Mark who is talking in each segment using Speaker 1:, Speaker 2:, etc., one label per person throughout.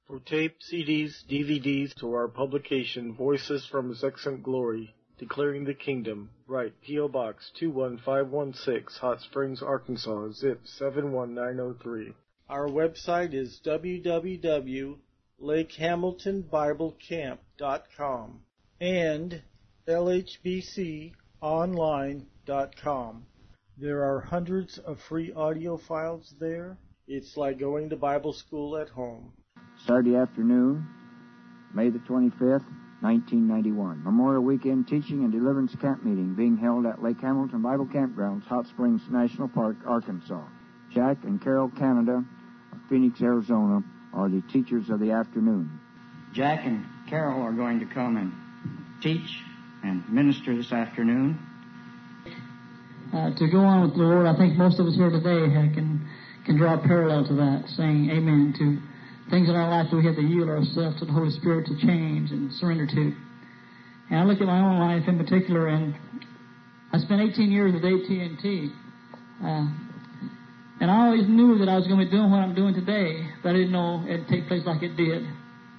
Speaker 1: For tape, CDs, DVDs, to our publication, Voices from His Excellent Glory, Declaring the Kingdom, write P.O. Box 21516, Hot Springs, Arkansas, zip 71903. Our website is www.lakehamiltonbiblecamp.com and lhbconline.com. There are hundreds of free audio files there. It's like going to Bible school at home.
Speaker 2: Saturday afternoon, May the 25th, 1991. Memorial Weekend Teaching and Deliverance Camp Meeting being held at Lake Hamilton Bible Campgrounds, Hot Springs National Park, Arkansas. Jack and Carol Canada of Phoenix, Arizona are the teachers of the afternoon.
Speaker 3: Jack and Carol are going to come and teach and minister this afternoon.
Speaker 4: To go on with the Lord, I think most of us here today can draw a parallel to that, saying amen to things in our life that we have to yield ourselves to the Holy Spirit to change and surrender to. And I look at my own life in particular, and I spent 18 years with AT&T. And I always knew that I was going to be doing what I'm doing today, but I didn't know it'd take place like it did.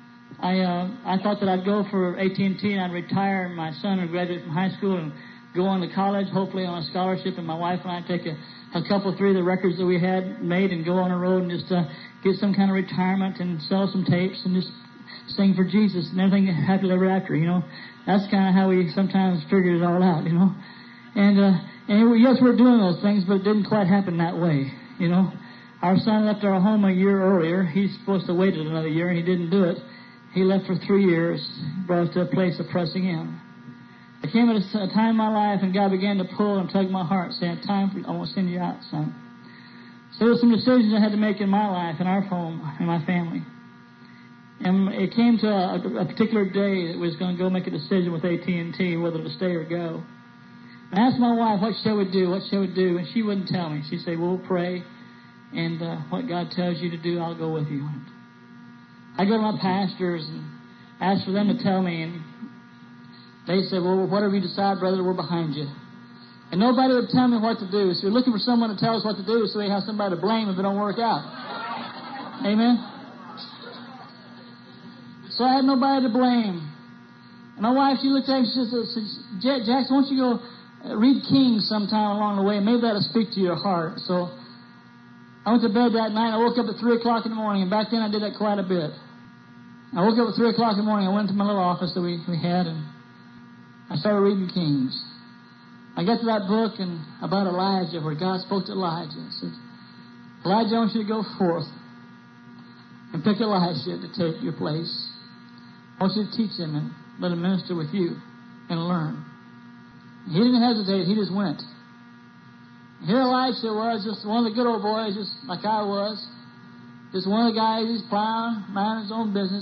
Speaker 4: I thought that I'd go for AT&T and I'd retire, and my son would graduate from high school and go on to college, hopefully on a scholarship, and my wife and I take a couple, three of the records that we had made and go on the road and just get some kind of retirement and sell some tapes and just sing for Jesus and everything happily ever after, you know. That's kind of how we sometimes figured it all out, you know. And yes, we're doing those things, but it didn't quite happen that way, you know. Our son left our home a year earlier. He's supposed to wait another year, and he didn't do it. He left for 3 years, brought us to a place of pressing in. I came at a time in my life, and God began to pull and tug my heart, saying, "Time for I want to send you out, son." So there were some decisions I had to make in my life, in our home, in my family. And it came to a particular day that we was going to go make a decision with AT&T whether to stay or go. I asked my wife, what shall we do? What shall we do? And she wouldn't tell me. She'd say, we'll pray, and what God tells you to do, I'll go with you. I go to my pastors and ask for them to tell me, and they said, well, whatever you decide, brother, we're behind you. And nobody would tell me what to do. So we're looking for someone to tell us what to do so we have somebody to blame if it don't work out. Amen? So I had nobody to blame. And my wife, she looked at me and she said, Jackson, why don't you go read Kings sometime along the way? Maybe that'll speak to your heart. So I went to bed that night. I woke up at 3 o'clock in the morning. And back then I did that quite a bit. I woke up at 3 o'clock in the morning. I went to my little office that we had, and I started reading Kings. I got to that book and about Elijah, where God spoke to Elijah and said, Elijah, I want you to go forth and pick Elisha to take your place. I want you to teach him and let him minister with you and learn. He didn't hesitate. He just went. Here Elisha was, just one of the good old boys, just like I was. Just one of the guys, he's plowing, minding his own business.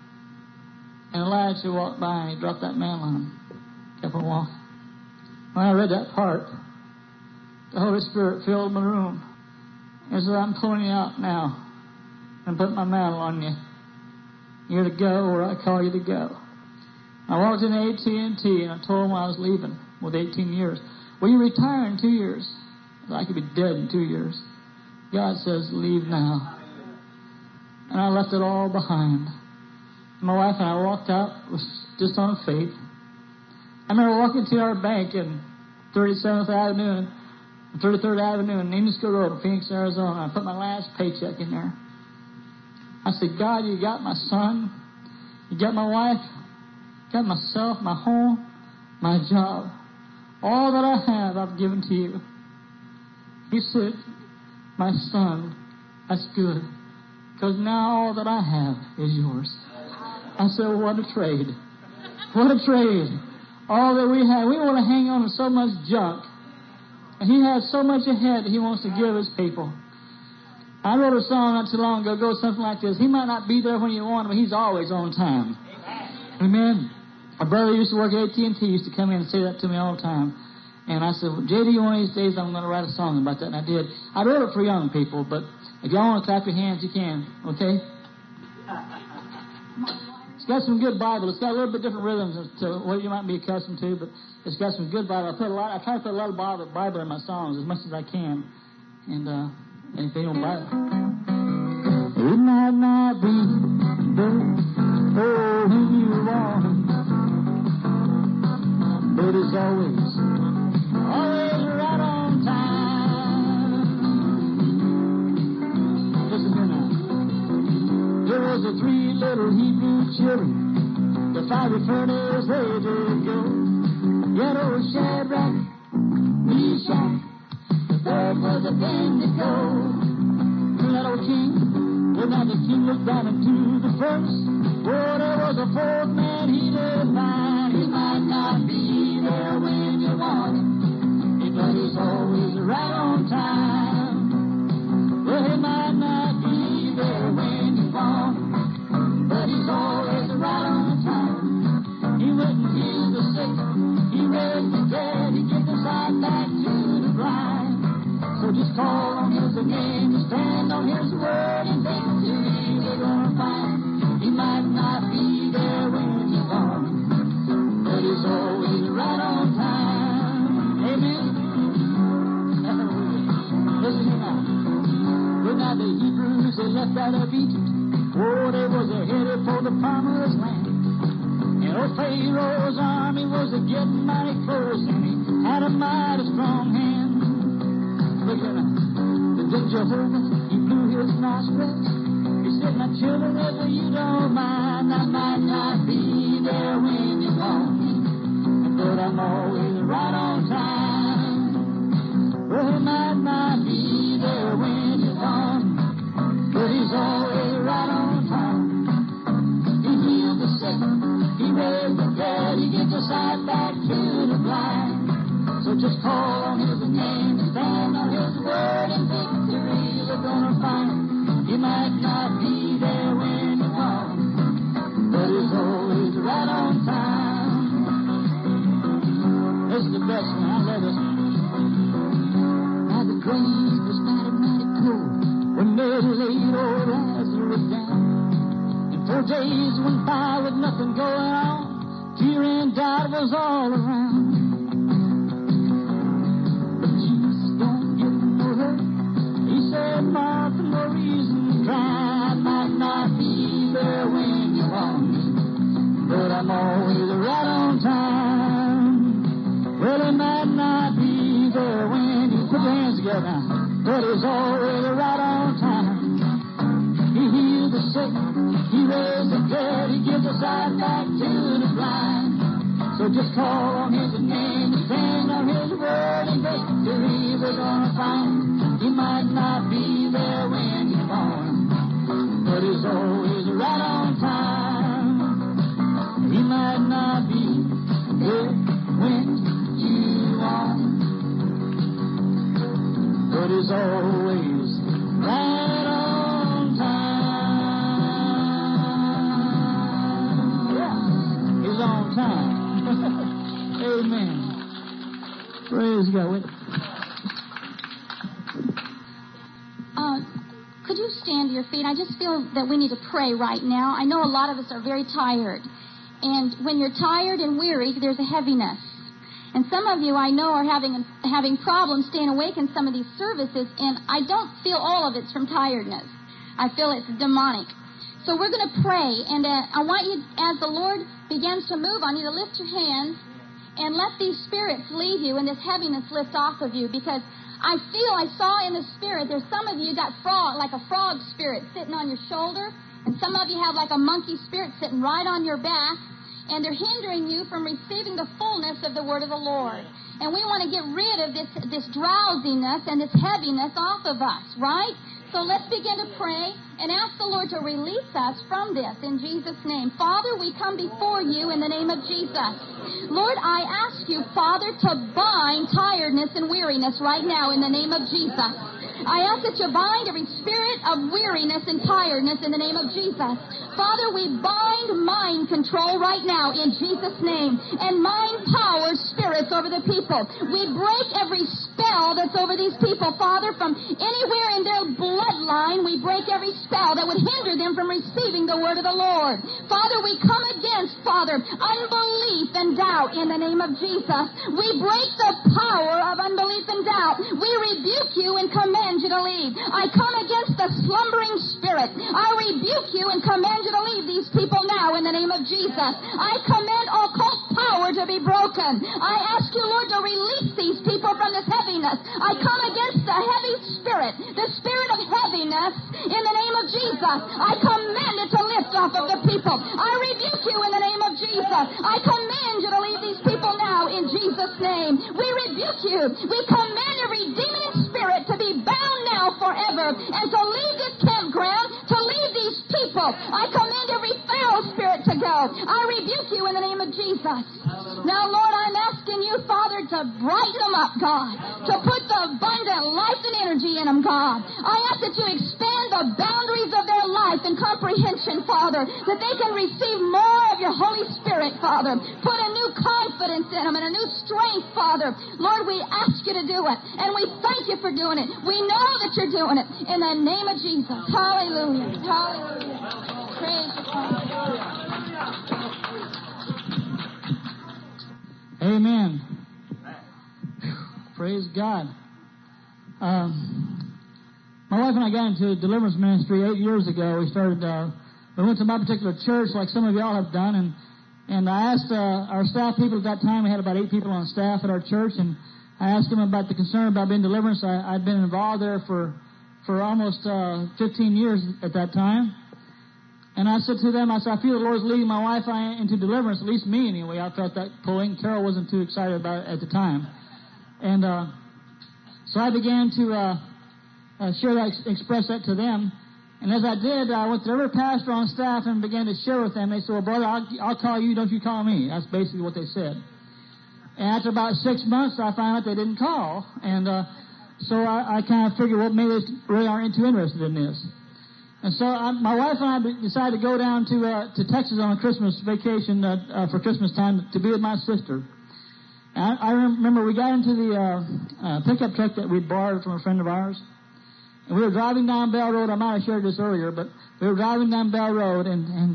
Speaker 4: And Elisha walked by and he dropped that mantle on him. Kept on walking. When I read that part, the Holy Spirit filled my room. And said, I'm pulling you out now and putting my mantle on you. You're to go where I call you to go. I walked into AT&T and I told them I was leaving with 18 years. Well, you retire in 2 years. I could be dead in 2 years. God says, leave now. And I left it all behind. My wife and I walked out just on faith. I remember walking to our bank in 37th Avenue and 33rd Avenue and Enosco Road in Phoenix, Arizona. I put my last paycheck in there. I said, God, you got my son, you got my wife, you got myself, my home, my job. All that I have, I've given to you. He said, my son, that's good, because now all that I have is yours. I said, what a trade. What a trade. All that we have, we want to hang on to so much junk. And he has so much ahead that he wants to give his people. I wrote a song not too long ago, goes something like this. He might not be there when you want him, but he's always on time. Amen. A brother used to work at AT&T, used to come in and say that to me all the time. And I said, well, JD, one of these days I'm going to write a song about that. And I did. I wrote it for young people, but if y'all want to clap your hands, you can. Okay? It's got some good Bible. It's got a little bit different rhythms to what you might be accustomed to, but it's got some good Bible. I try to put a lot of Bible in my songs as much as I can. And if they don't Bible. It might not be was the three little Hebrew children, the fiery furnace they did go. Yet old Shadrach, Meshach, the third was Abednego. That old king, well now the king looked down into the furnace. Oh, there was a fourth man he did find. He might not be there when you want him, but he's always right on time. Well, he might not be there when you want him, but he's always right on time. He wouldn't heal the sick, he raised the dead, he gives the sight back to the blind. So just call on his name, stand on his word, and victory we're gonna find. He might not be there when you want him, but he's always right on time. Amen. Listen here now. When now the Hebrews they left out of Egypt, oh, they was headed for the promised land. And old Pharaoh's army was getting mighty close, and he had a mighty strong hand. Look at that. But then Jehovah, he blew his nostrils. He said, my children, if you don't mind, I might not be there when you want me, but I'm always right on time. Well, he might not be there when you want me, but he's always right on time. He healed the sick, he raised the dead, he gives the sight back to the blind. So just call on his name, stand on his word, and victory we're gonna find. He might not be there when you want him, but he's always right on time. This is the best one. I love this one. Now the grave was mighty cold when they laid old Lazarus down. And 4 days went by with nothing going on. Fear and doubt was all around. He said, Martha, no reason to cry. I might not be there when you want me, but I'm always right on time. Well, he might not be there when you put your hands together now, but he's always right on time. He healed the sick, he raised the dead, he gives the sight back to the blind. So just call on his name, stand on his word, and victory we're gonna find. He might not be there when you want him, but he's always right on time. He might not be there when you want him, but he's always right on time. Yeah, he's on time. Amen. Praise God.
Speaker 5: Could you stand to your feet? I just feel that we need to pray right now. I know a lot of us are very tired. And when you're tired and weary, there's a heaviness. And some of you, I know, are having problems staying awake in some of these services. And I don't feel all of it's from tiredness. I feel it's demonic. So we're going to pray. And I want you, as the Lord begins to move on you, to lift your hands and let these spirits leave you and this heaviness lift off of you. Because I saw in the spirit, there's some of you got like a frog spirit sitting on your shoulder, and some of you have like a monkey spirit sitting right on your back, and they're hindering you from receiving the fullness of the word of the Lord. And we want to get rid of this drowsiness and this heaviness off of us, right? So let's begin to pray and ask the Lord to release us from this in Jesus' name. Father, we come before you in the name of Jesus. Lord, I ask you, Father, to bind tiredness and weariness right now in the name of Jesus. I ask that you bind every spirit of weariness and tiredness in the name of Jesus. Father, we bind mind control right now in Jesus' name, and mind power spirits over the people. We break every spell that's over these people, Father, from anywhere in their bloodline. We break every spell that would hinder them from receiving the word of the Lord. Father, we come against, Father, unbelief and doubt in the name of Jesus. We break the power of unbelief and doubt. We rebuke you and command you to leave. I come against the slumbering spirit. I rebuke you and command you to leave these people now in the name of Jesus. I command occult power to be broken. I ask you, Lord, to release these people from this heaviness. I come against the heavy spirit, the spirit of heaviness in the name of Jesus. I command it to off of the people. I rebuke you in the name of Jesus. I command you to leave these people now in Jesus' name. We rebuke you. We command every demon and spirit to be bound now forever and to leave this campground, to leave these people. I command every foul spirit to go. I rebuke you in the name of Jesus. Now, Lord, I'm asking you, Father, to brighten them up, God, to put the abundant life and energy in them, God. I ask that you expand the boundaries of their life and comprehension, Father, that they can receive more of your Holy Spirit, Father. Put a new confidence in them and a new strength, Father. Lord, we ask you to do it, and we thank you for doing it. We know that you're doing it in the name of Jesus. Hallelujah. Hallelujah. Praise you, Father.
Speaker 4: Amen. Praise God. My wife and I got into deliverance ministry 8 years ago. We went to my particular church like some of y'all have done, and I asked our staff people at that time, we had about 8 people on staff at our church, and I asked them about the concern about being deliverance. I'd been involved there for almost 15 years at that time. And I said to them, I feel the Lord's leading my wife into deliverance, at least me anyway. I felt that pulling. Carol wasn't too excited about it at the time. And so I began to express that to them. And as I did, I went to every pastor on staff and began to share with them. They said, well, brother, I'll call you, don't you call me. That's basically what they said. And after about 6 months, I found out they didn't call. And so I kind of figured, well, maybe they really aren't too interested in this. And so my wife and I decided to go down to Texas on a Christmas vacation for Christmas time to be with my sister. And I remember we got into the pickup truck that we'd borrowed from a friend of ours. And we were driving down Bell Road. I might have shared this earlier, but we were driving down Bell Road, and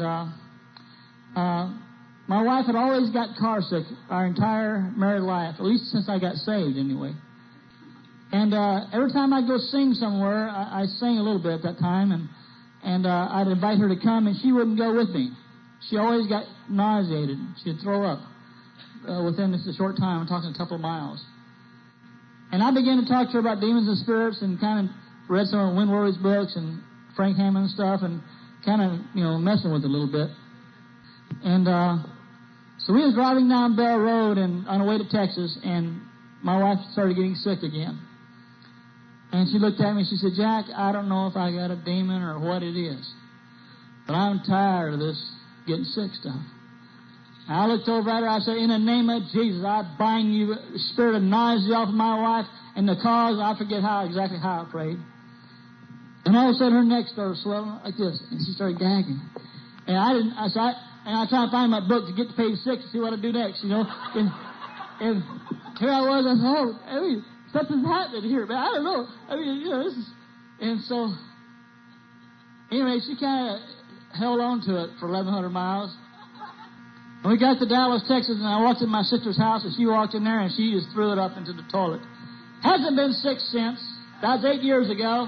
Speaker 4: my wife had always got car sick our entire married life, at least since I got saved anyway. And every time I'd go sing somewhere, I sang a little bit at that time, and I'd invite her to come, and she wouldn't go with me. She always got nauseated. She'd throw up within just a short time. I'm talking a couple of miles. And I began to talk to her about demons and spirits, and kind of read some of Win-Worley's books and Frank Hammond stuff, and kind of, messing with it a little bit. And so we was driving down Bell Road and on the way to Texas, and my wife started getting sick again. And she looked at me and she said, Jack, I don't know if I got a demon or what it is, but I'm tired of this getting sick stuff. And I looked over at her. I said, in the name of Jesus, I bind you, spirit of nausea off of my wife, and the cause, I forget exactly how I prayed. And all of a sudden her neck started swelling like this, and she started gagging. And I tried to find my book to get to page 6 to see what I'd do next, And here I was, I said, something's happening here, but I don't know. This is... And so, anyway, she kind of held on to it for 1,100 miles. And we got to Dallas, Texas, and I walked in my sister's house, and she walked in there, and she just threw it up into the toilet. Hasn't been sick since. That was 8 years ago.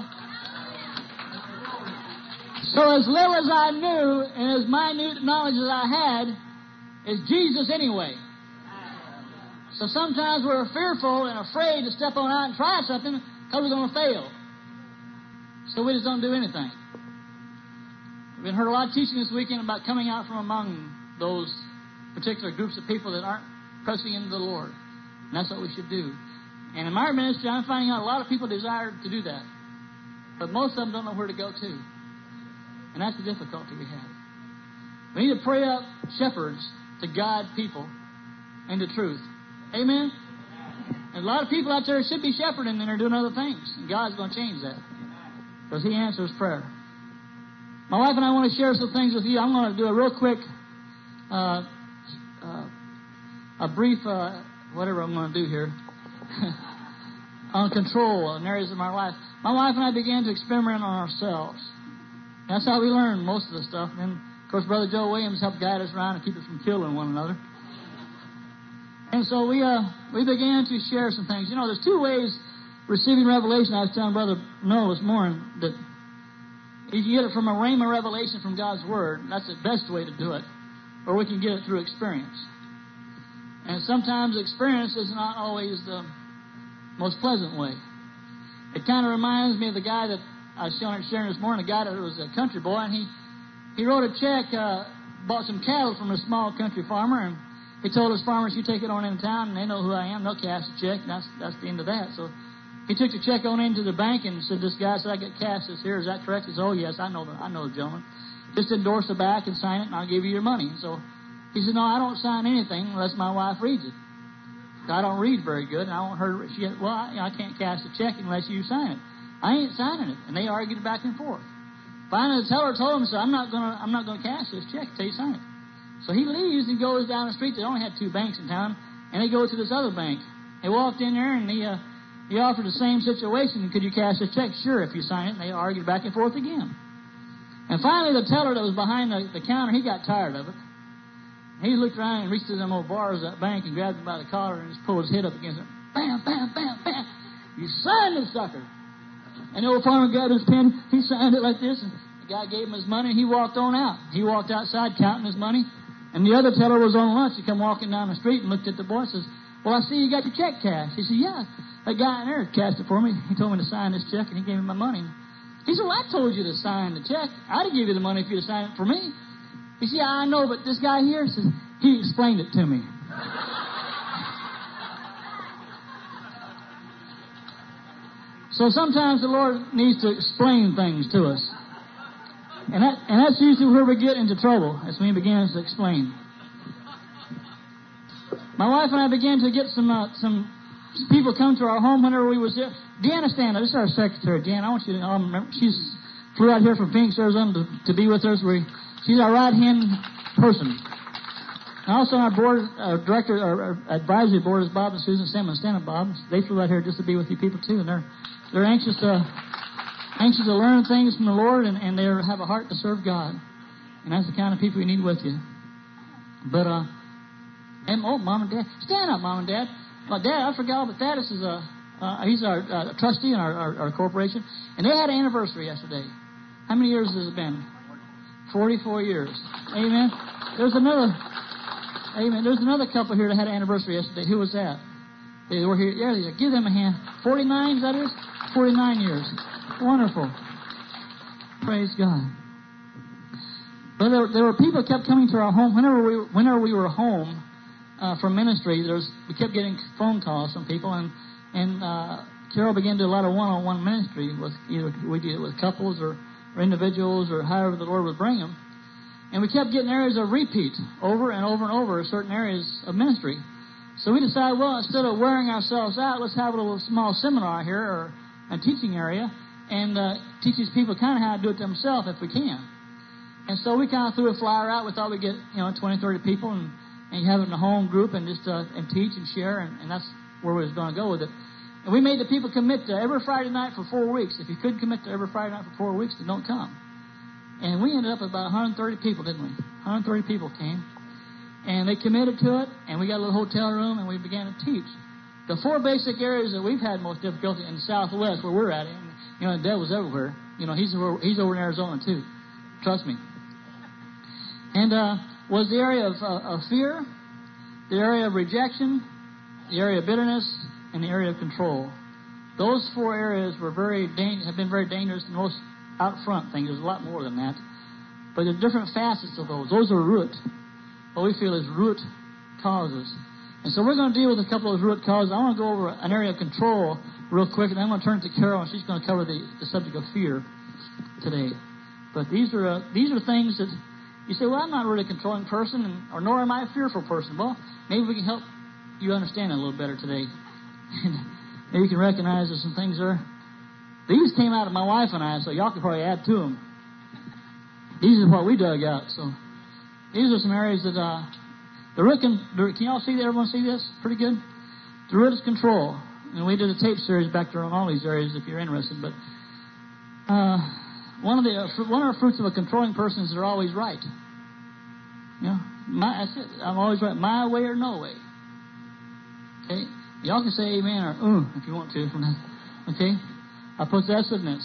Speaker 4: So as little as I knew, and as minute knowledge as I had, is Jesus anyway. So sometimes we're fearful and afraid to step on out and try something because we're going to fail. So we just don't do anything. We've heard a lot of teaching this weekend about coming out from among those particular groups of people that aren't pressing into the Lord. And that's what we should do. And in my ministry, I'm finding out a lot of people desire to do that. But most of them don't know where to go to. And that's the difficulty we have. We need to pray up shepherds to guide people into truth. Amen? And a lot of people out there should be shepherding and they're doing other things. And God's going to change that. Because He answers prayer. My wife and I want to share some things with you. I'm going to do a real quick, a brief, whatever I'm going to do here, on control in areas of my life. My wife and I began to experiment on ourselves. That's how we learn most of the stuff. And, of course, Brother Joe Williams helped guide us around and keep us from killing one another. And so we began to share some things. There's two ways receiving revelation. I was telling Brother Noah this morning that you can get it from a rhema revelation from God's Word. That's the best way to do it. Or we can get it through experience. And sometimes experience is not always the most pleasant way. It kind of reminds me of the guy that I was sharing this morning, a guy that was a country boy, and he wrote a check, bought some cattle from a small country farmer, and he told his farmers, you take it on into town, and they know who I am. They'll cash the check, and that's the end of that. So he took the check on into the bank and said, this guy said, I get cash this here. Is that correct? He said, oh, yes, I know the gentleman. Just endorse the back and sign it, and I'll give you your money. So he said, no, I don't sign anything unless my wife reads it. I don't read very good, and I want her to, she said, well, I can't cash the check unless you sign it. I ain't signing it. And they argued back and forth. Finally, the teller told him, so I'm not gonna cash this check until you sign it. So he leaves and goes down the street. They only had 2 banks in town, and they go to this other bank. They walked in there, and he offered the same situation. Could you cash the check? Sure, if you sign it. And they argued back and forth again. And finally, the teller that was behind the counter, he got tired of it. He looked around and reached to them old bars of that bank and grabbed him by the collar and just pulled his head up against it. Bam, bam, bam, bam. You signed this sucker. And the old farmer grabbed his pen. He signed it like this, and the guy gave him his money, and he walked on out. He walked outside counting his money. And the other teller was on lunch. He come walking down the street and looked at the boy and says, well, I see you got your check cashed. He said, yeah, that guy in there cashed it for me. He told me to sign this check, and he gave me my money. He said, well, I told you to sign the check. I'd give you the money if you'd have signed it for me. He said, yeah, I know, but this guy here, says, he explained it to me. So sometimes the Lord needs to explain things to us. And that's usually where we get into trouble, as when He begins to explain. My wife and I began to get some people come to our home whenever we was there. Deanna Stanley, this is our secretary. Deanna, I want you to all remember, she's flew out here from Phoenix, Arizona to be with us. She's our right-hand person. And also our board director, our advisory board is Bob and Susan Simmons. Stand up, Bob. They flew out here just to be with you people too, and they're anxious to learn things from the Lord, and they have a heart to serve God. And that's the kind of people you need with you. But Mom and Dad, stand up, Mom and Dad. My dad, I forgot about that. This is he's our trustee in our corporation, and they had an anniversary yesterday. How many years has it been? 44 years. Amen. There's another couple here that had an anniversary yesterday. Who was that? They were here. Yeah, give them a hand. 49, is that it? 49 years. Wonderful. Praise God. But there were people that kept coming to our home. Whenever we were home from ministry, we kept getting phone calls from people, and Carol began to do a lot of one-on-one ministry with we did it with couples or individuals or however the Lord would bring them. And we kept getting areas of repeat over and over and over, certain areas of ministry. So we decided, well, instead of wearing ourselves out, let's have a little small seminar here or a teaching area and teach these people kind of how to do it themselves if we can. And so we kind of threw a flyer out. We thought we'd get 20, 30 people and you have it in a home group and just and teach and share, and that's where we was going to go with it. And we made the people commit to every Friday night for 4 weeks. If you couldn't commit to every Friday night for 4 weeks, then don't come. And we ended up with about 130 people, didn't we? 130 people came. And they committed to it, and we got a little hotel room, and we began to teach. The 4 basic areas that we've had most difficulty in the Southwest, where we're at, and the devil's everywhere. He's over in Arizona, too. Trust me. And was the area of fear, the area of rejection, the area of bitterness, and the area of control. Those 4 areas have been very dangerous. The most out front thing. There's a lot more than that. But there's different facets of those. Those are root. What we feel is root causes. And so we're going to deal with a couple of those root causes. I want to go over an area of control real quick, and then I'm going to turn it to Carol, and she's going to cover the subject of fear today. But these are things that you say, well, I'm not really a controlling person, or nor am I a fearful person. Well, maybe we can help you understand it a little better today. Maybe you can recognize there's some things there. These came out of my wife and I, so y'all can probably add to them. These are what we dug out. So these are some areas that the root can y'all see that? Everyone see this? Pretty good? The root is control. And we did a tape series back there on all these areas if you're interested. But one of the fruits of a controlling person is they're always right. That's it. I'm always right. My way or no way. Okay? Y'all can say amen or if you want to from that. Okay? A possessiveness.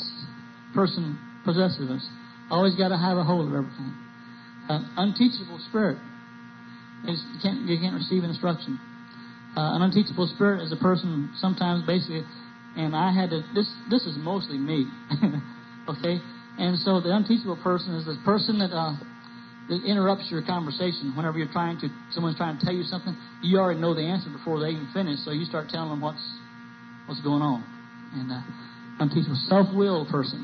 Speaker 4: Always got to have a hold of everything. Unteachable spirit. You can't receive instruction. An unteachable spirit is a person sometimes basically, and I had to, this is mostly me. Okay? And so the unteachable person is the person that interrupts your conversation whenever someone's trying to tell you something. You already know the answer before they even finish, so you start telling them what's going on. And unteachable, self-willed person.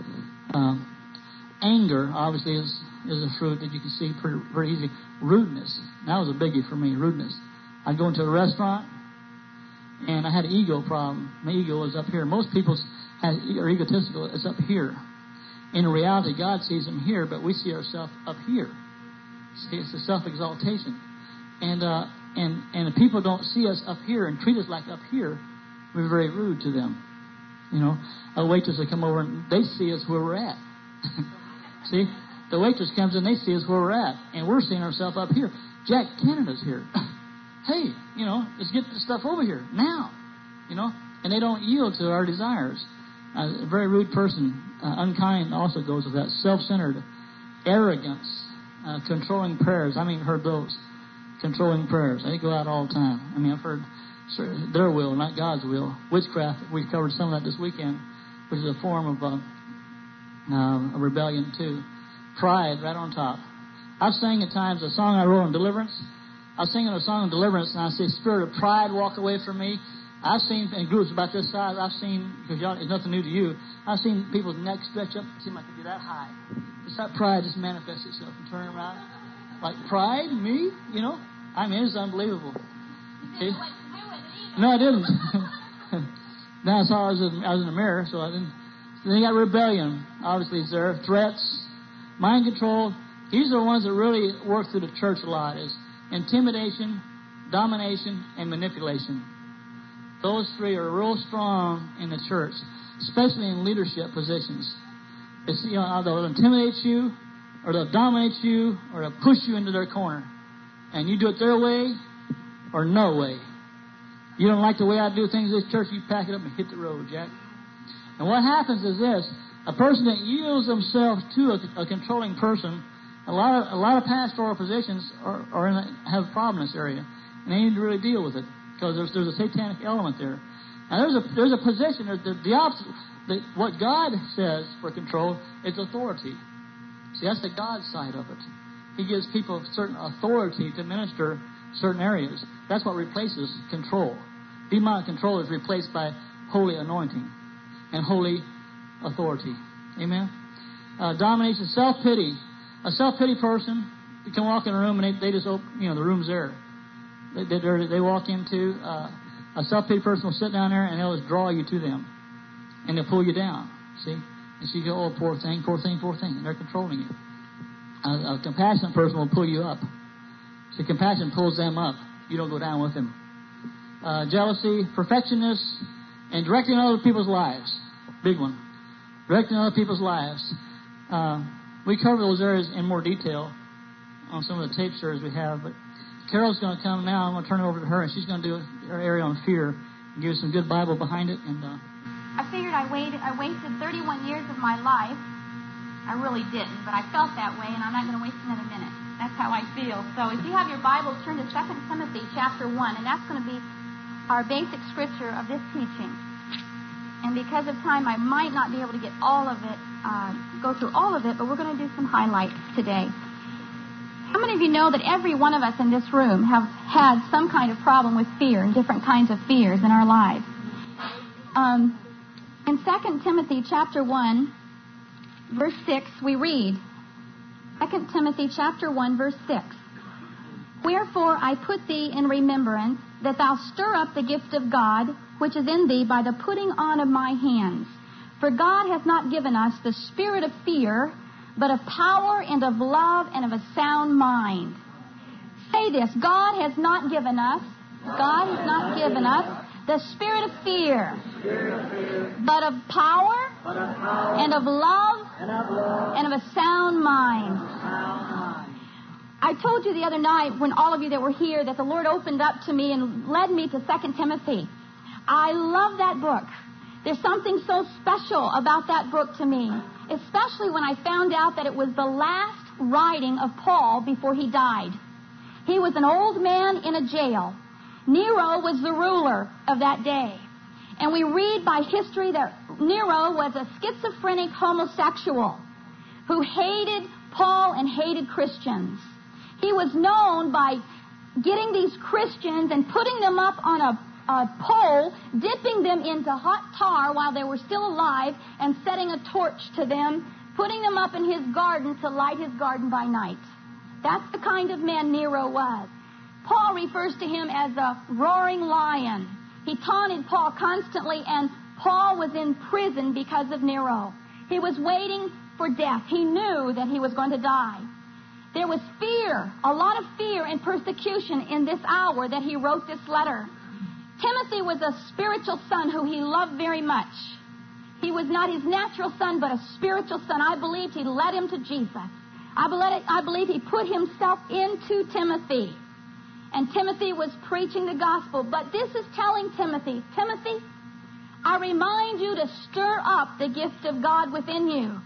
Speaker 4: Anger, obviously, is a fruit that you can see pretty easy. Rudeness. That was a biggie for me, rudeness. I'd go into a restaurant, and I had an ego problem. My ego is up here. Most people are egotistical. It's up here. In reality, God sees them here, but we see ourselves up here. See, it's a self-exaltation. And if people don't see us up here and treat us like up here, we're very rude to them. You know, a waitress will come over and they see us where we're at. See, the waitress comes in, they see us where we're at, and we're seeing ourselves up here. Jack Canada's here. Hey, you know, let's get the stuff over here now. You know, and they don't yield to our desires. A very rude person. Unkind also goes with that. Self-centered. Arrogance. Controlling prayers. I mean, heard those. Controlling prayers. They go out all the time. I mean, I've heard their will, not God's will. Witchcraft. We covered some of that this weekend, which is a form of a rebellion too. Pride, right on top. I've sang at times a song I wrote on deliverance. I was singing a song on deliverance, and I see spirit of pride walk away from me. I've seen in groups about this size. I've seen, because y'all, it's nothing new to you. I've seen people's necks stretch up, seem like they get that high. Just that pride just manifests itself and turn around. Like pride, me, you know. I mean, it's unbelievable. See? No, I didn't. Now I saw I was in the mirror, so I didn't. Then you got rebellion. Obviously, it's there. Threats, mind control. These are the ones that really work through the church a lot. Is intimidation, domination, and manipulation. Those three are real strong in the church, especially in leadership positions. It's, you know, they'll intimidate you, or they'll dominate you, or they'll push you into their corner. And you do it their way or no way. You don't like the way I do things in this church, you pack it up and hit the road, Jack. And what happens is this: a person that yields themselves to a controlling person, a lot of pastoral positions have a problem in this area, and they need to really deal with it because there's a satanic element there. Now there's a position. The opposite. What God says for control is authority. See, that's the God side of it. He gives people certain authority to minister certain areas. That's what replaces control. Demonic control is replaced by holy anointing and holy authority. Amen. Domination, self-pity. A self-pity person, you can walk in a room and they just open, you know, the room's there. They walk into, a self-pity person will sit down there and they'll just draw you to them. And they'll pull you down. See? And so you go, oh, poor thing, poor thing, poor thing. And they're controlling you. A compassionate person will pull you up. So compassion pulls them up. You don't go down with them. Jealousy, perfectionist, and directing other people's lives. Big one. Directing other people's lives. We cover those areas in more detail on some of the tape series we have. But Carol's going to come now. I'm going to turn it over to her, and she's going to do her area on fear and give us some good Bible behind it. And
Speaker 5: I figured I wasted 31 years of my life. I really didn't, but I felt that way, and I'm not going to waste another minute. That's how I feel. So if you have your Bibles, turn to 2 Timothy chapter 1, and that's going to be our basic scripture of this teaching. And because of time, I might not be able to get all of it, go through all of it, but we're going to do some highlights today. How many of you know that every one of us in this room have had some kind of problem with fear and different kinds of fears in our lives? In 2 Timothy chapter 1, verse 6, we read, 2 Timothy chapter 1, verse 6. Wherefore I put thee in remembrance that thou stir up the gift of God, which is in thee by the putting on of my hands. For God hath not given us the spirit of fear, but of power and of love and of a sound mind. Say this: God has not given us the spirit of fear, but of power, and of love, and of a sound mind. I told you the other night, when all of you that were here, that the Lord opened up to me and led me to 2 Timothy. I love that book. There's something so special about that book to me, especially when I found out that it was the last writing of Paul before he died. He was an old man in a jail. Nero was the ruler of that day. And we read by history that Nero was a schizophrenic homosexual. who hated Paul and hated Christians. He was known by getting these Christians and putting them up on a pole, dipping them into hot tar while they were still alive, and setting a torch to them, putting them up in his garden to light his garden by night. That's the kind of man Nero was. Paul refers to him as a roaring lion. He taunted Paul constantly, and Paul was in prison because of Nero. He was waiting for death. He knew that he was going to die. There was fear, a lot of fear and persecution in this hour that he wrote this letter. Timothy was a spiritual son who he loved very much. He was not his natural son, but a spiritual son. I believed he led him to Jesus. I believe he put himself into Timothy. And Timothy was preaching the gospel. But this is telling Timothy, Timothy, I remind you to stir up the gift of God within you.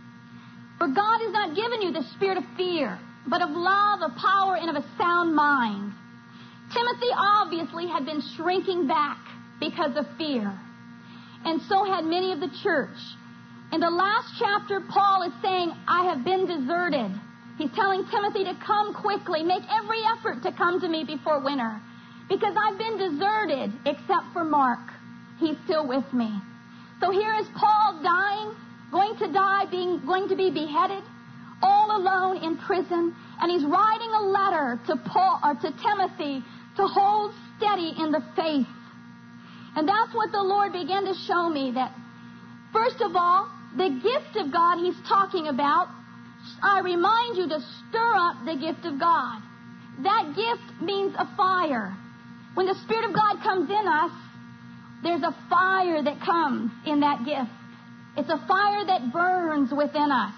Speaker 5: For God has not given you the spirit of fear, but of love, of power, and of a sound mind. Timothy obviously had been shrinking back because of fear. And so had many of the church. In the last chapter, Paul is saying, I have been deserted. He's telling Timothy to come quickly. Make every effort to come to me before winter. Because I've been deserted, except for Mark. He's still with me. So here is Paul dying, going to die, going to be beheaded, all alone in prison. And he's writing a letter to Timothy to hold steady in the faith. And that's what the Lord began to show me, that first of all, the gift of God he's talking about, I remind you to stir up the gift of God. That gift means a fire. When the Spirit of God comes in us, there's a fire that comes in that gift. It's a fire that burns within us.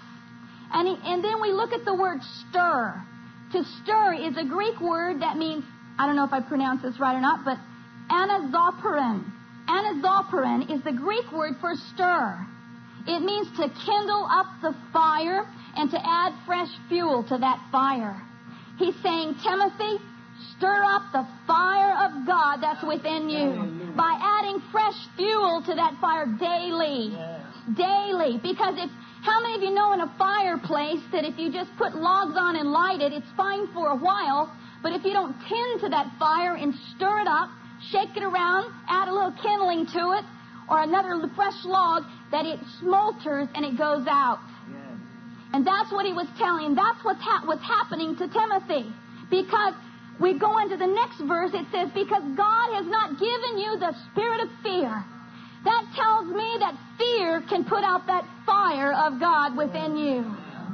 Speaker 5: And then we look at the word stir. To stir is a Greek word that means, I don't know if I pronounce this right or not, but anazoperin. Anazoperin is the Greek word for stir. It means to kindle up the fire and to add fresh fuel to that fire. He's saying, Timothy, stir up the fire of God that's within you by adding fresh fuel to that fire daily. Daily. Because how many of you know in a fireplace that if you just put logs on and light it, it's fine for a while, but if you don't tend to that fire and stir it up, shake it around, add a little kindling to it, or another fresh log, that it smolders and it goes out. Yes. And that's what he was telling. That's what's happening to Timothy. Because we go into the next verse, it says, because God has not given you the spirit of fear. That tells me that fear can put out that fire of God within you.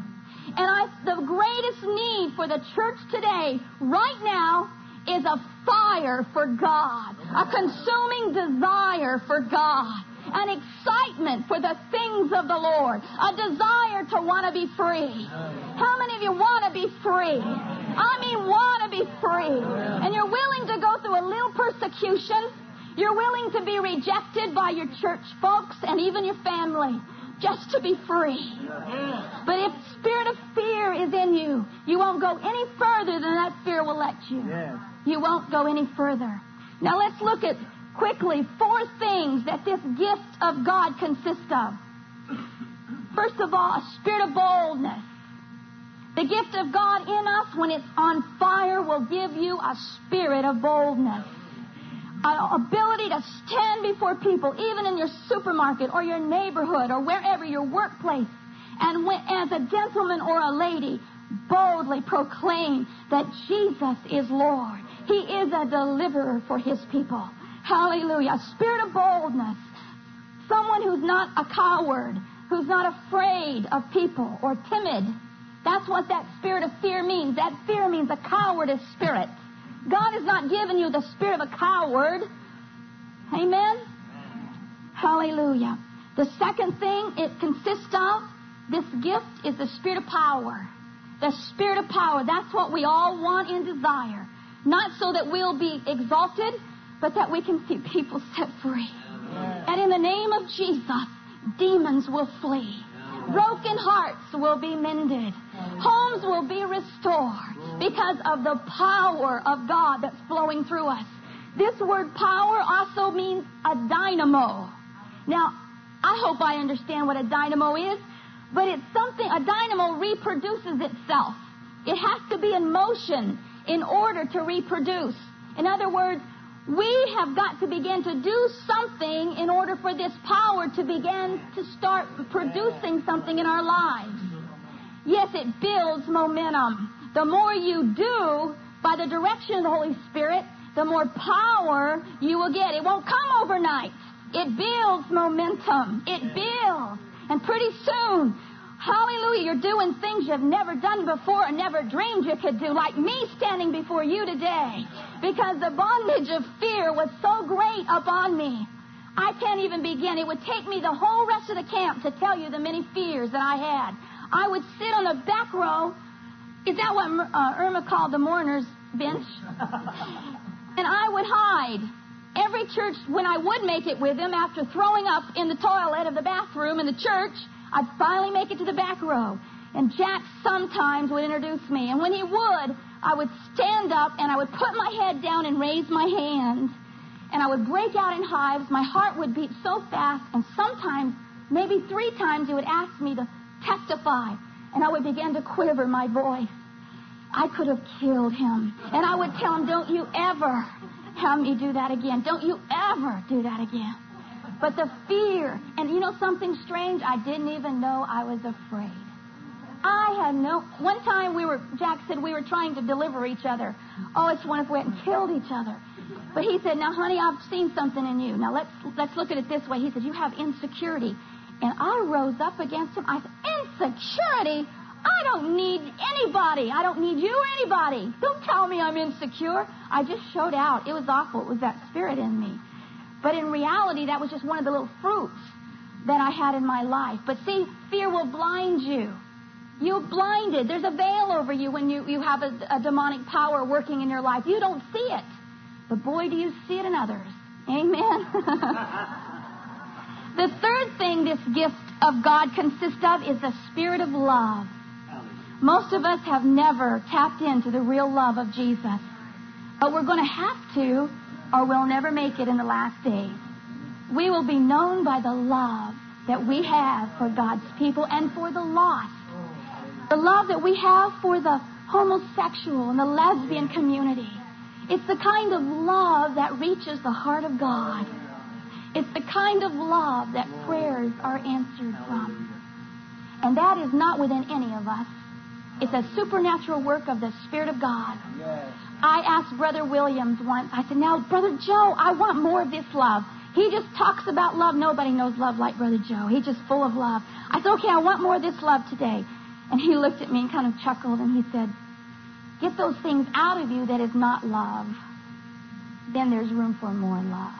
Speaker 5: And the greatest need for the church today, right now, is a fire for God, a consuming desire for God, an excitement for the things of the Lord, a desire to want to be free. How many of you want to be free? I mean, want to be free. And you're willing to go through a little persecution. You're willing to be rejected by your church folks and even your family just to be free. But if the spirit of fear is in you, you won't go any further than that fear will let you. You won't go any further. Now let's look at quickly 4 things that this gift of God consists of. First of all, a spirit of boldness. The gift of God in us, when it's on fire, will give you a spirit of boldness. An ability to stand before people, even in your supermarket or your neighborhood or wherever, your workplace, and as a gentleman or a lady, boldly proclaim that Jesus is Lord. He is a deliverer for His people. Hallelujah. A spirit of boldness. Someone who's not a coward, who's not afraid of people or timid. That's what that spirit of fear means. That fear means a cowardice spirit. God has not given you the spirit of a coward. Amen? Hallelujah. The second thing it consists of, this gift, is the spirit of power. The spirit of power. That's what we all want and desire. Not so that we'll be exalted, but that we can see people set free. And in the name of Jesus, demons will flee. Broken hearts will be mended. Homes will be restored because of the power of God that's flowing through us. This word power also means a dynamo. Now, I hope I understand what a dynamo is. But it's something, a dynamo reproduces itself. It has to be in motion in order to reproduce. In other words, we have got to begin to do something in order for this power to begin to start producing something in our lives. Yes, it builds momentum. The more you do by the direction of the Holy Spirit, the more power you will get. It won't come overnight. It builds momentum. It builds. And pretty soon, hallelujah, you're doing things you've never done before and never dreamed you could do, like me standing before you today. Because the bondage of fear was so great upon me. I can't even begin. It would take me the whole rest of the camp to tell you the many fears that I had. I would sit on the back row. Is that what Irma called the mourner's bench? And I would hide. Every church, when I would make it with him, after throwing up in the toilet of the bathroom in the church, I'd finally make it to the back row. And Jack sometimes would introduce me. And when he would, I would stand up and I would put my head down and raise my hands. And I would break out in hives. My heart would beat so fast. And sometimes, maybe 3 times, he would ask me to testify. And I would begin to quiver my voice. I could have killed him. And I would tell him, don't you ever have me do that again. Don't you ever do that again. But the fear, and you know something strange? I didn't even know I was afraid. I had no... One time Jack said we were trying to deliver each other. Oh, it's when we went and killed each other. But he said, now, honey, I've seen something in you. Now, let's look at it this way. He said, you have insecurity. And I rose up against him. I said, insecurity? I don't need anybody. I don't need you or anybody. Don't tell me I'm insecure. I just showed out. It was awful. It was that spirit in me. But in reality, that was just one of the little fruits that I had in my life. But see, fear will blind you. You're blinded. There's a veil over you when you have a demonic power working in your life. You don't see it. But boy, do you see it in others. Amen. The third thing this gift of God consists of is the spirit of love. Most of us have never tapped into the real love of Jesus. But we're going to have to, or we'll never make it in the last days. We will be known by the love that we have for God's people and for the lost. The love that we have for the homosexual and the lesbian community. It's the kind of love that reaches the heart of God. It's the kind of love that prayers are answered from. And that is not within any of us. It's a supernatural work of the Spirit of God. Yes. I asked Brother Williams once, I said, now, Brother Joe, I want more of this love. He just talks about love. Nobody knows love like Brother Joe. He's just full of love. I said, okay, I want more of this love today. And he looked at me and kind of chuckled and he said, get those things out of you that is not love. Then there's room for more love.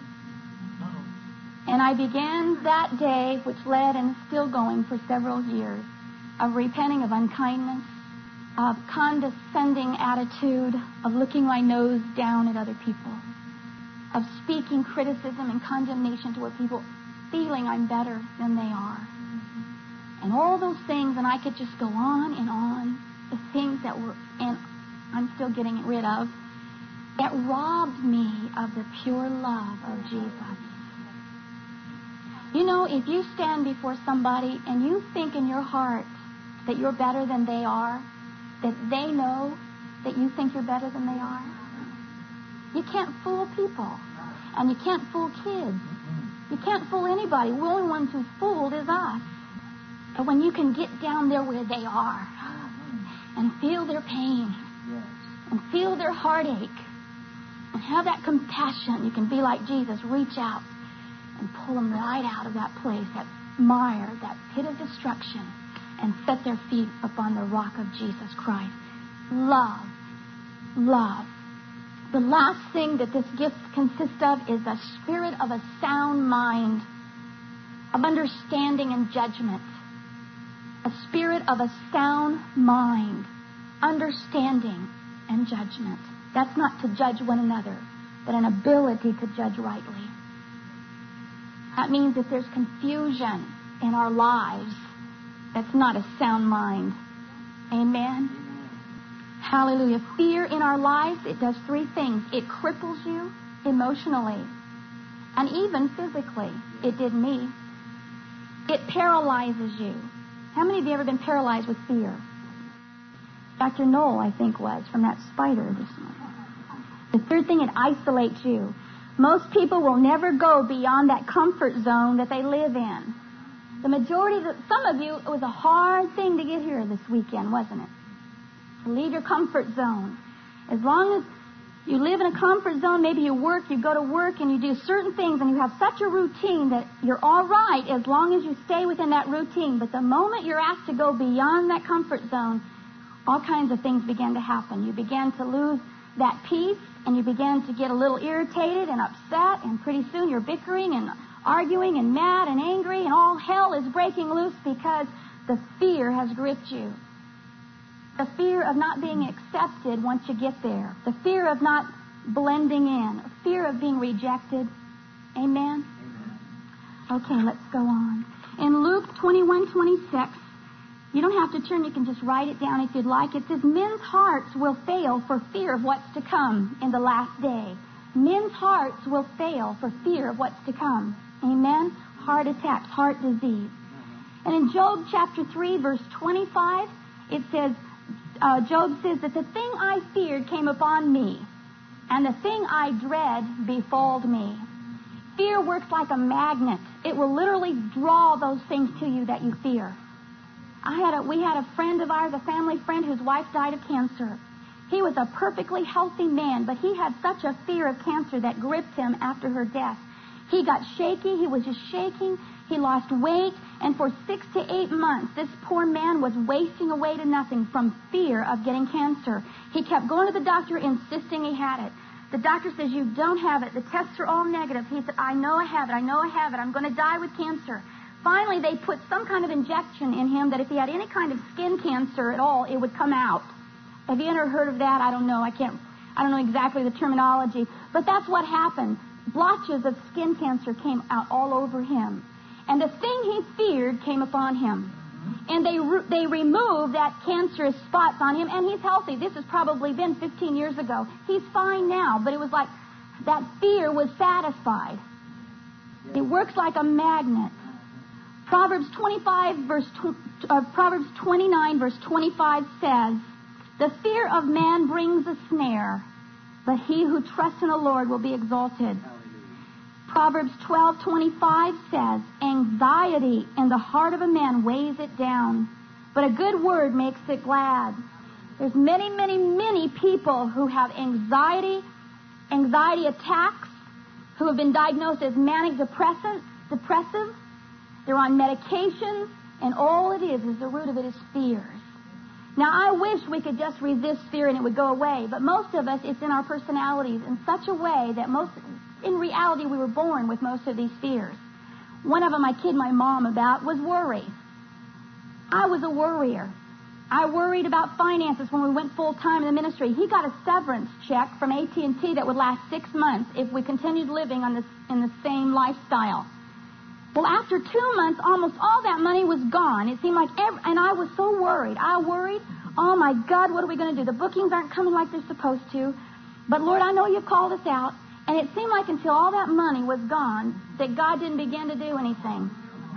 Speaker 5: And I began that day, which led and is still going for several years, of repenting of unkindness, of condescending attitude, of looking my nose down at other people, of speaking criticism and condemnation toward people, feeling I'm better than they are. And all those things, and I could just go on and on, the things that were, and I'm still getting rid of, that robbed me of the pure love of Jesus. You know, if you stand before somebody and you think in your heart that you're better than they are, that they know that you think you're better than they are, you can't fool people. And you can't fool kids. You can't fool anybody. The only ones who's fooled is us. But when you can get down there where they are and feel their pain and feel their heartache and have that compassion, you can be like Jesus, reach out and pull them right out of that place, that mire, that pit of destruction, and set their feet upon the rock of Jesus Christ. Love. Love. The last thing that this gift consists of is the spirit of a sound mind, of understanding and judgment. A spirit of a sound mind, understanding and judgment. That's not to judge one another, but an ability to judge rightly. That means if there's confusion in our lives, that's not a sound mind. Amen? Hallelujah. Fear in our lives, it does 3 things. It cripples you emotionally and even physically. It did me. It paralyzes you. How many of you ever been paralyzed with fear? Dr. Knoll, I think, was from that spider this morning. The third thing, it isolates you. Most people will never go beyond that comfort zone that they live in. The majority, some of you, it was a hard thing to get here this weekend, wasn't it? To leave your comfort zone. As long as you live in a comfort zone, maybe you go to work and you do certain things and you have such a routine that you're all right as long as you stay within that routine. But the moment you're asked to go beyond that comfort zone, all kinds of things began to happen. You began to lose that peace, and you began to get a little irritated and upset, and pretty soon you're bickering and arguing and mad and angry, and all hell is breaking loose because the fear has gripped you. The fear of not being accepted once you get there. The fear of not blending in. The fear of being rejected. Amen? Okay, let's go on. In Luke 21:26, you don't have to turn, you can just write it down if you'd like. It says, men's hearts will fail for fear of what's to come in the last day. Men's hearts will fail for fear of what's to come. Amen? Heart attacks, heart disease. And in Job chapter 3, verse 25, it says, Job says that the thing I feared came upon me, and the thing I dread befalled me. Fear works like a magnet. It will literally draw those things to you that you fear. We had a friend of ours, a family friend, whose wife died of cancer. He was a perfectly healthy man, but he had such a fear of cancer that gripped him after her death. He got shaky. He was just shaking. He lost weight. And for 6 to 8 months, this poor man was wasting away to nothing from fear of getting cancer. He kept going to the doctor, insisting he had it. The doctor says, you don't have it. The tests are all negative. He said, I know I have it. I know I have it. I'm going to die with cancer. Finally, they put some kind of injection in him that if he had any kind of skin cancer at all, it would come out. Have you ever heard of that? I don't know. I don't know exactly the terminology. But that's what happened. Blotches of skin cancer came out all over him. And the thing he feared came upon him. And they removed that cancerous spots on him, and he's healthy. This has probably been 15 years ago. He's fine now, but it was like that fear was satisfied. It works like a magnet. Proverbs 29, verse 25 says, the fear of man brings a snare, but he who trusts in the Lord will be exalted. Proverbs 12:25 says, anxiety in the heart of a man weighs it down, but a good word makes it glad. There's many, many, many people who have anxiety attacks, who have been diagnosed as manic depressive. They're on medications, and all it is the root of it is fears. Now, I wish we could just resist fear and it would go away, but most of us, it's in our personalities in such a way that in reality, we were born with most of these fears. One of them I kid my mom about was worry. I was a worrier. I worried about finances when we went full-time in the ministry. He got a severance check from AT&T that would last 6 months if we continued living in the same lifestyle. Well, after 2 months, almost all that money was gone. It seemed like and I was so worried. I worried, oh, my God, what are we going to do? The bookings aren't coming like they're supposed to. But, Lord, I know you've called us out. And it seemed like until all that money was gone that God didn't begin to do anything.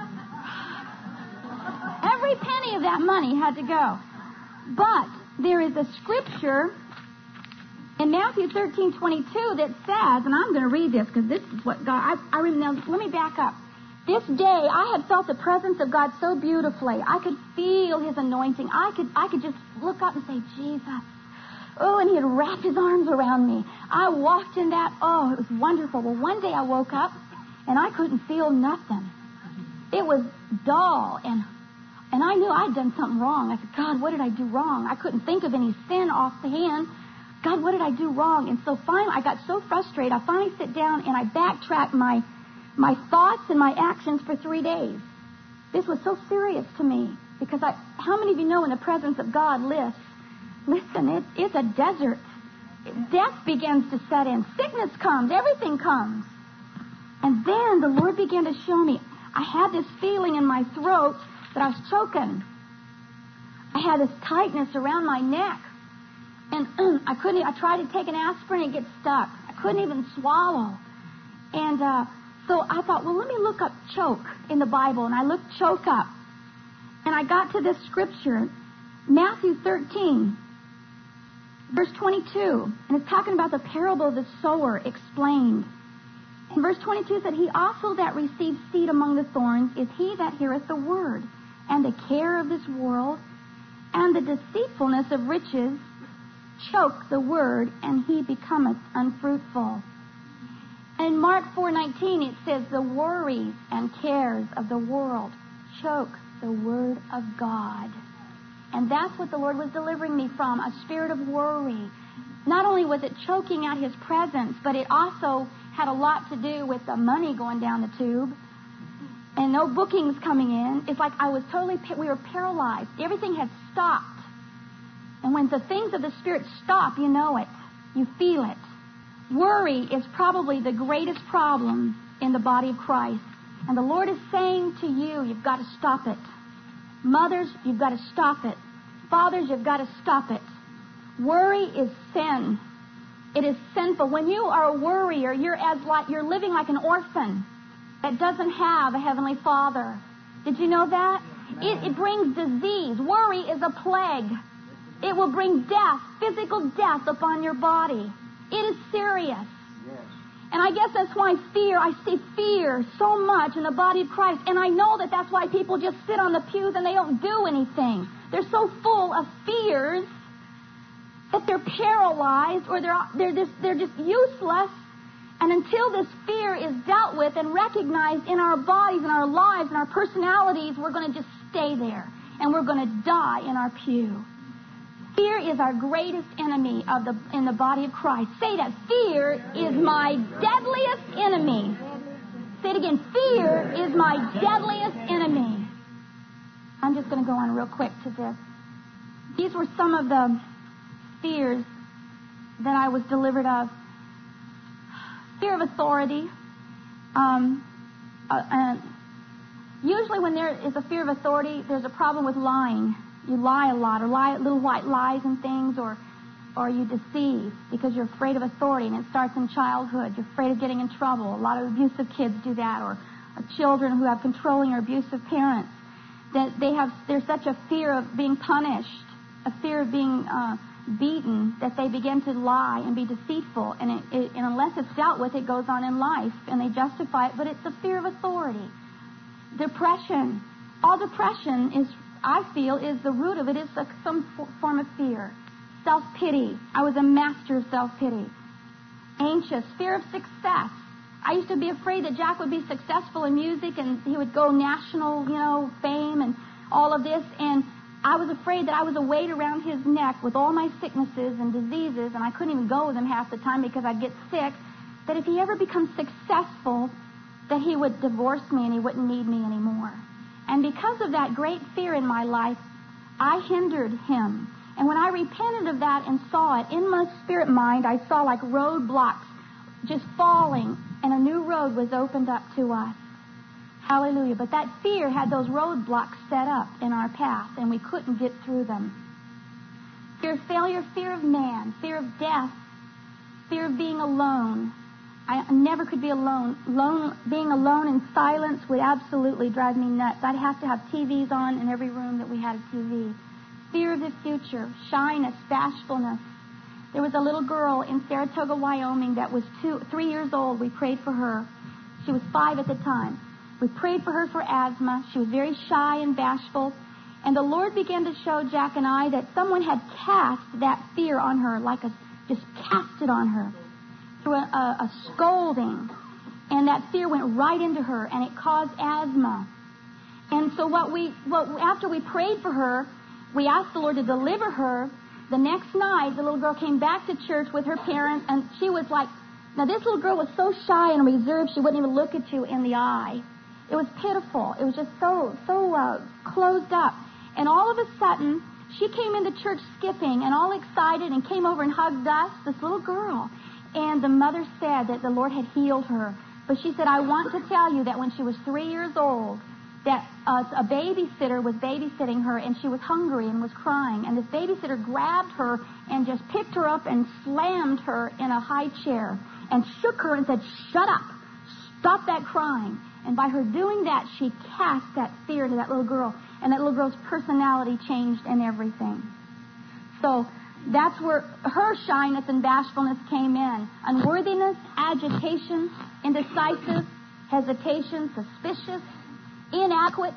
Speaker 5: Every penny of that money had to go. But there is a scripture in Matthew 13:22 that says, and I'm going to read this because this is what God, I remember. Let me back up. This day, I had felt the presence of God so beautifully. I could feel His anointing. I could just look up and say, Jesus. Oh, and He'd wrap His arms around me. I walked in that. Oh, it was wonderful. Well, one day I woke up, and I couldn't feel nothing. It was dull, and I knew I'd done something wrong. I said, God, what did I do wrong? I couldn't think of any sin off the hand. God, what did I do wrong? And so finally, I got so frustrated, I finally sit down, and I backtracked my thoughts and my actions for 3 days. This was so serious to me, because how many of you know when the presence of God lifts? Listen, it's a desert. Death begins to set in. Sickness comes. Everything comes. And then the Lord began to show me. I had this feeling in my throat that I was choking. I had this tightness around my neck. And I tried to take an aspirin and it gets stuck. I couldn't even swallow. And so I thought, well, let me look up choke in the Bible. And I looked choke up. And I got to this scripture, Matthew 13, verse 22. And it's talking about the parable of the sower explained. And verse 22 said, He also that receives seed among the thorns is he that heareth the word, and the care of this world, and the deceitfulness of riches choke the word, and he becometh unfruitful. And in Mark 4:19 it says, the worries and cares of the world choke the word of God. And that's what the Lord was delivering me from, a spirit of worry. Not only was it choking out His presence, but it also had a lot to do with the money going down the tube and no bookings coming in. It's like we were paralyzed. Everything had stopped. And when the things of the Spirit stop, you know it. You feel it. Worry is probably the greatest problem in the body of Christ. And the Lord is saying to you, you've got to stop it. Mothers, you've got to stop it. Fathers, you've got to stop it. Worry is sin. It is sinful. When you are a worrier, you're living like an orphan that doesn't have a Heavenly Father. Did you know that? It brings disease. Worry is a plague. It will bring death, physical death upon your body. It is serious. Yes. And I guess that's why I see fear so much in the body of Christ. And I know that that's why people just sit on the pews and they don't do anything. They're so full of fears that they're paralyzed or they're just useless. And until this fear is dealt with and recognized in our bodies and our lives and our personalities, we're going to just stay there. And we're going to die in our pew. Fear is our greatest enemy in the body of Christ. Say that. Fear is my deadliest enemy. Say it again. Fear is my deadliest enemy. I'm just going to go on real quick to this. These were some of the fears that I was delivered of. Fear of authority. Usually when there is a fear of authority, there's a problem with lying. You lie a lot, or lie little white lies and things, or you deceive because you're afraid of authority, and it starts in childhood. You're afraid of getting in trouble. A lot of abusive kids do that, or children who have controlling or abusive parents. That there's such a fear of being punished, a fear of being beaten, that they begin to lie and be deceitful. And unless it's dealt with, it goes on in life, and they justify it. But it's a fear of authority. Depression. All depression is, I feel, is the root of it is some form of fear. Self-pity. I was a master of self-pity. Anxious. Fear of success. I used to be afraid that Jack would be successful in music and he would go national, fame and all of this. And I was afraid that I was a weight around his neck with all my sicknesses and diseases, and I couldn't even go with him half the time because I'd get sick, that if he ever becomes successful, that he would divorce me and he wouldn't need me anymore. And because of that great fear in my life, I hindered him. And when I repented of that and saw it, in my spirit mind, I saw like roadblocks just falling, and a new road was opened up to us. Hallelujah. But that fear had those roadblocks set up in our path, and we couldn't get through them. Fear of failure, fear of man, fear of death, fear of being alone. I never could be alone. Being alone in silence would absolutely drive me nuts. I'd have to have TVs on in every room that we had a TV. Fear of the future, shyness, bashfulness. There was a little girl in Saratoga, Wyoming that was 3 years old. We prayed for her. She was 5 at the time. We prayed for her for asthma. She was very shy and bashful. And the Lord began to show Jack and I that someone had cast that fear on her, just cast it on her through a scolding. And that fear went right into her, and it caused asthma. And so after we prayed for her, we asked the Lord to deliver her. The next night, the little girl came back to church with her parents, and she was like, now this little girl was so shy and reserved, she wouldn't even look at you in the eye. It was pitiful. It was just so closed up. And all of a sudden, she came into church skipping and all excited and came over and hugged us, this little girl. And the mother said that the Lord had healed her. But she said, I want to tell you that when she was 3 years old, that a babysitter was babysitting her, and she was hungry and was crying. And this babysitter grabbed her and just picked her up and slammed her in a high chair and shook her and said, shut up. Stop that crying. And by her doing that, she cast that fear into that little girl. And that little girl's personality changed and everything. So that's where her shyness and bashfulness came in. Unworthiness, agitation, indecisive, hesitation, suspicious, inadequate.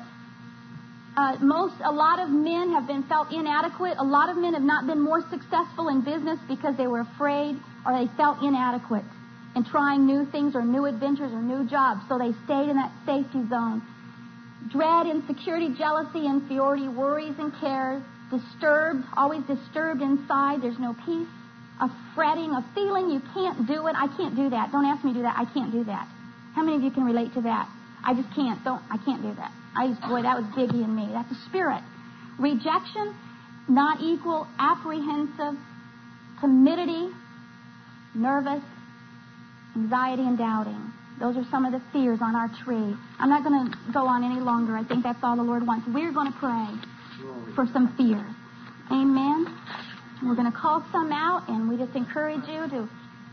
Speaker 5: A lot of men have been felt inadequate. A lot of men have not been more successful in business because they were afraid or they felt inadequate in trying new things or new adventures or new jobs. So they stayed in that safety zone. Dread, insecurity, jealousy, inferiority, worries and cares. Disturbed, always disturbed inside. There's no peace. A fretting, a feeling you can't do it. I can't do that. Don't ask me to do that. I can't do that. How many of you can relate to that? I just can't. I can't do that. Boy, that was biggie in me. That's a spirit. Rejection, not equal, apprehensive, timidity, nervous, anxiety, and doubting. Those are some of the fears on our tree. I'm not going to go on any longer. I think that's all the Lord wants. We're going to pray for some fears. Amen. We're going to call some out, and we just encourage you to,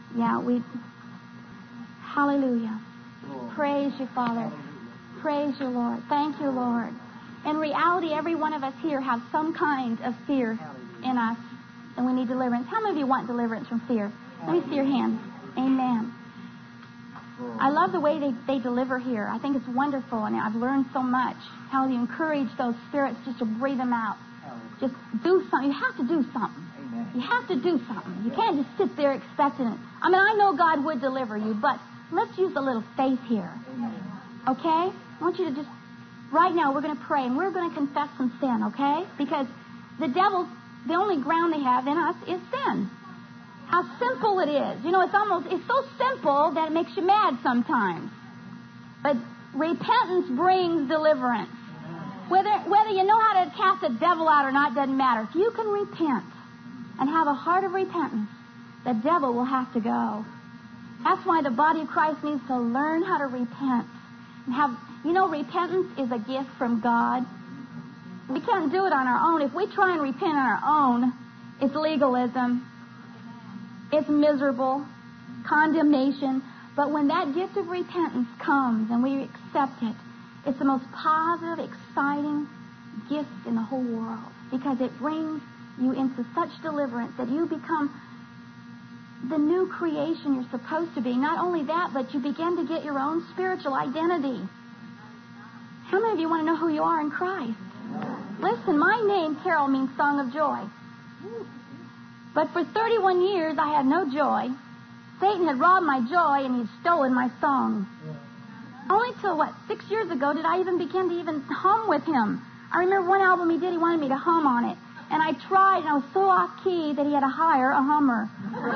Speaker 5: hallelujah. Praise you, Father. Praise you, Lord. Thank you, Lord. In reality, every one of us here have some kind of fear in us, and we need deliverance. How many of you want deliverance from fear? Let me see your hand. Amen. I love the way they deliver here. I think it's wonderful, and I've learned so much how you encourage those spirits just to breathe them out. Just do something. You have to do something. You have to do something. You can't just sit there expecting it. I mean, I know God would deliver you, but let's use a little faith here. Okay? I want you to just, right now, we're going to pray, and we're going to confess some sin, okay? Because the devil, the only ground they have in us is sin. How simple it is. You know, it's so simple that it makes you mad sometimes. But repentance brings deliverance. Whether you know how to cast the devil out or not doesn't matter. If you can repent and have a heart of repentance, the devil will have to go. That's why the body of Christ needs to learn how to repent. And repentance is a gift from God. We can't do it on our own. If we try and repent on our own, it's legalism. It's miserable, condemnation. But when that gift of repentance comes and we accept it, it's the most positive, exciting gift in the whole world, because it brings you into such deliverance that you become the new creation you're supposed to be. Not only that, but you begin to get your own spiritual identity. How many of you want to know who you are in Christ? Listen, my name, Carol, means song of joy. But for 31 years, I had no joy. Satan had robbed my joy, and he'd stolen my song. Only till, 6 years ago did I even begin to even hum with him. I remember one album he did, he wanted me to hum on it. And I tried, and I was so off-key that he had to hire a hummer.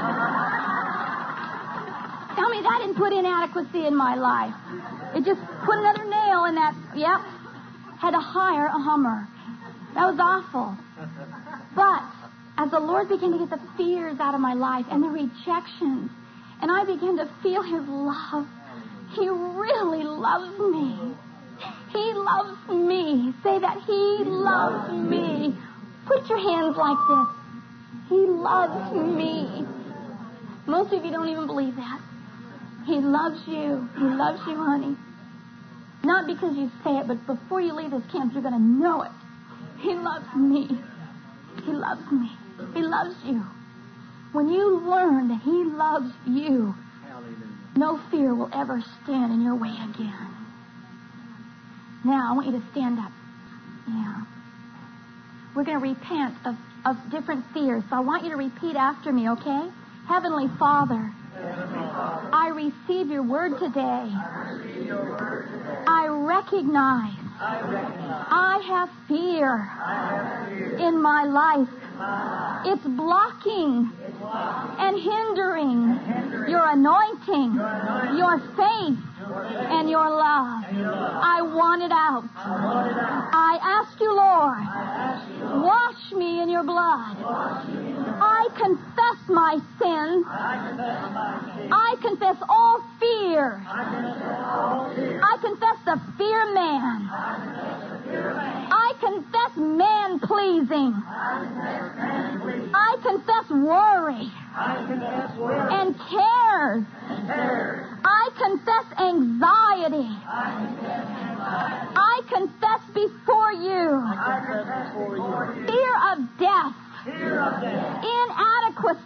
Speaker 5: Tell me that didn't put inadequacy in my life. It just put another nail in that. Yep. Had to hire a hummer. That was awful. But as the Lord began to get the fears out of my life and the rejections, and I began to feel His love, He really loves me. He loves me. Say that. He loves me. Put your hands like this. He loves me. Most of you don't even believe that. He loves you. He loves you, honey. Not because you say it, but before you leave this camp, you're going to know it. He loves me. He loves me. He loves you. When you learn that He loves you, no fear will ever stand in your way again. Now, I want you to stand up. Yeah. We're going to repent of different fears. So I want you to repeat after me, okay? Heavenly Father, I receive your word today. I recognize I have fear in my life. It's blocking and hindering your anointing, your faith, and your love. I want it out. I ask you, Lord, wash me in your blood. I confess my sins. I confess all fear. I confess the fear man. I confess man-pleasing. I confess worry and cares. I confess anxiety. I confess before you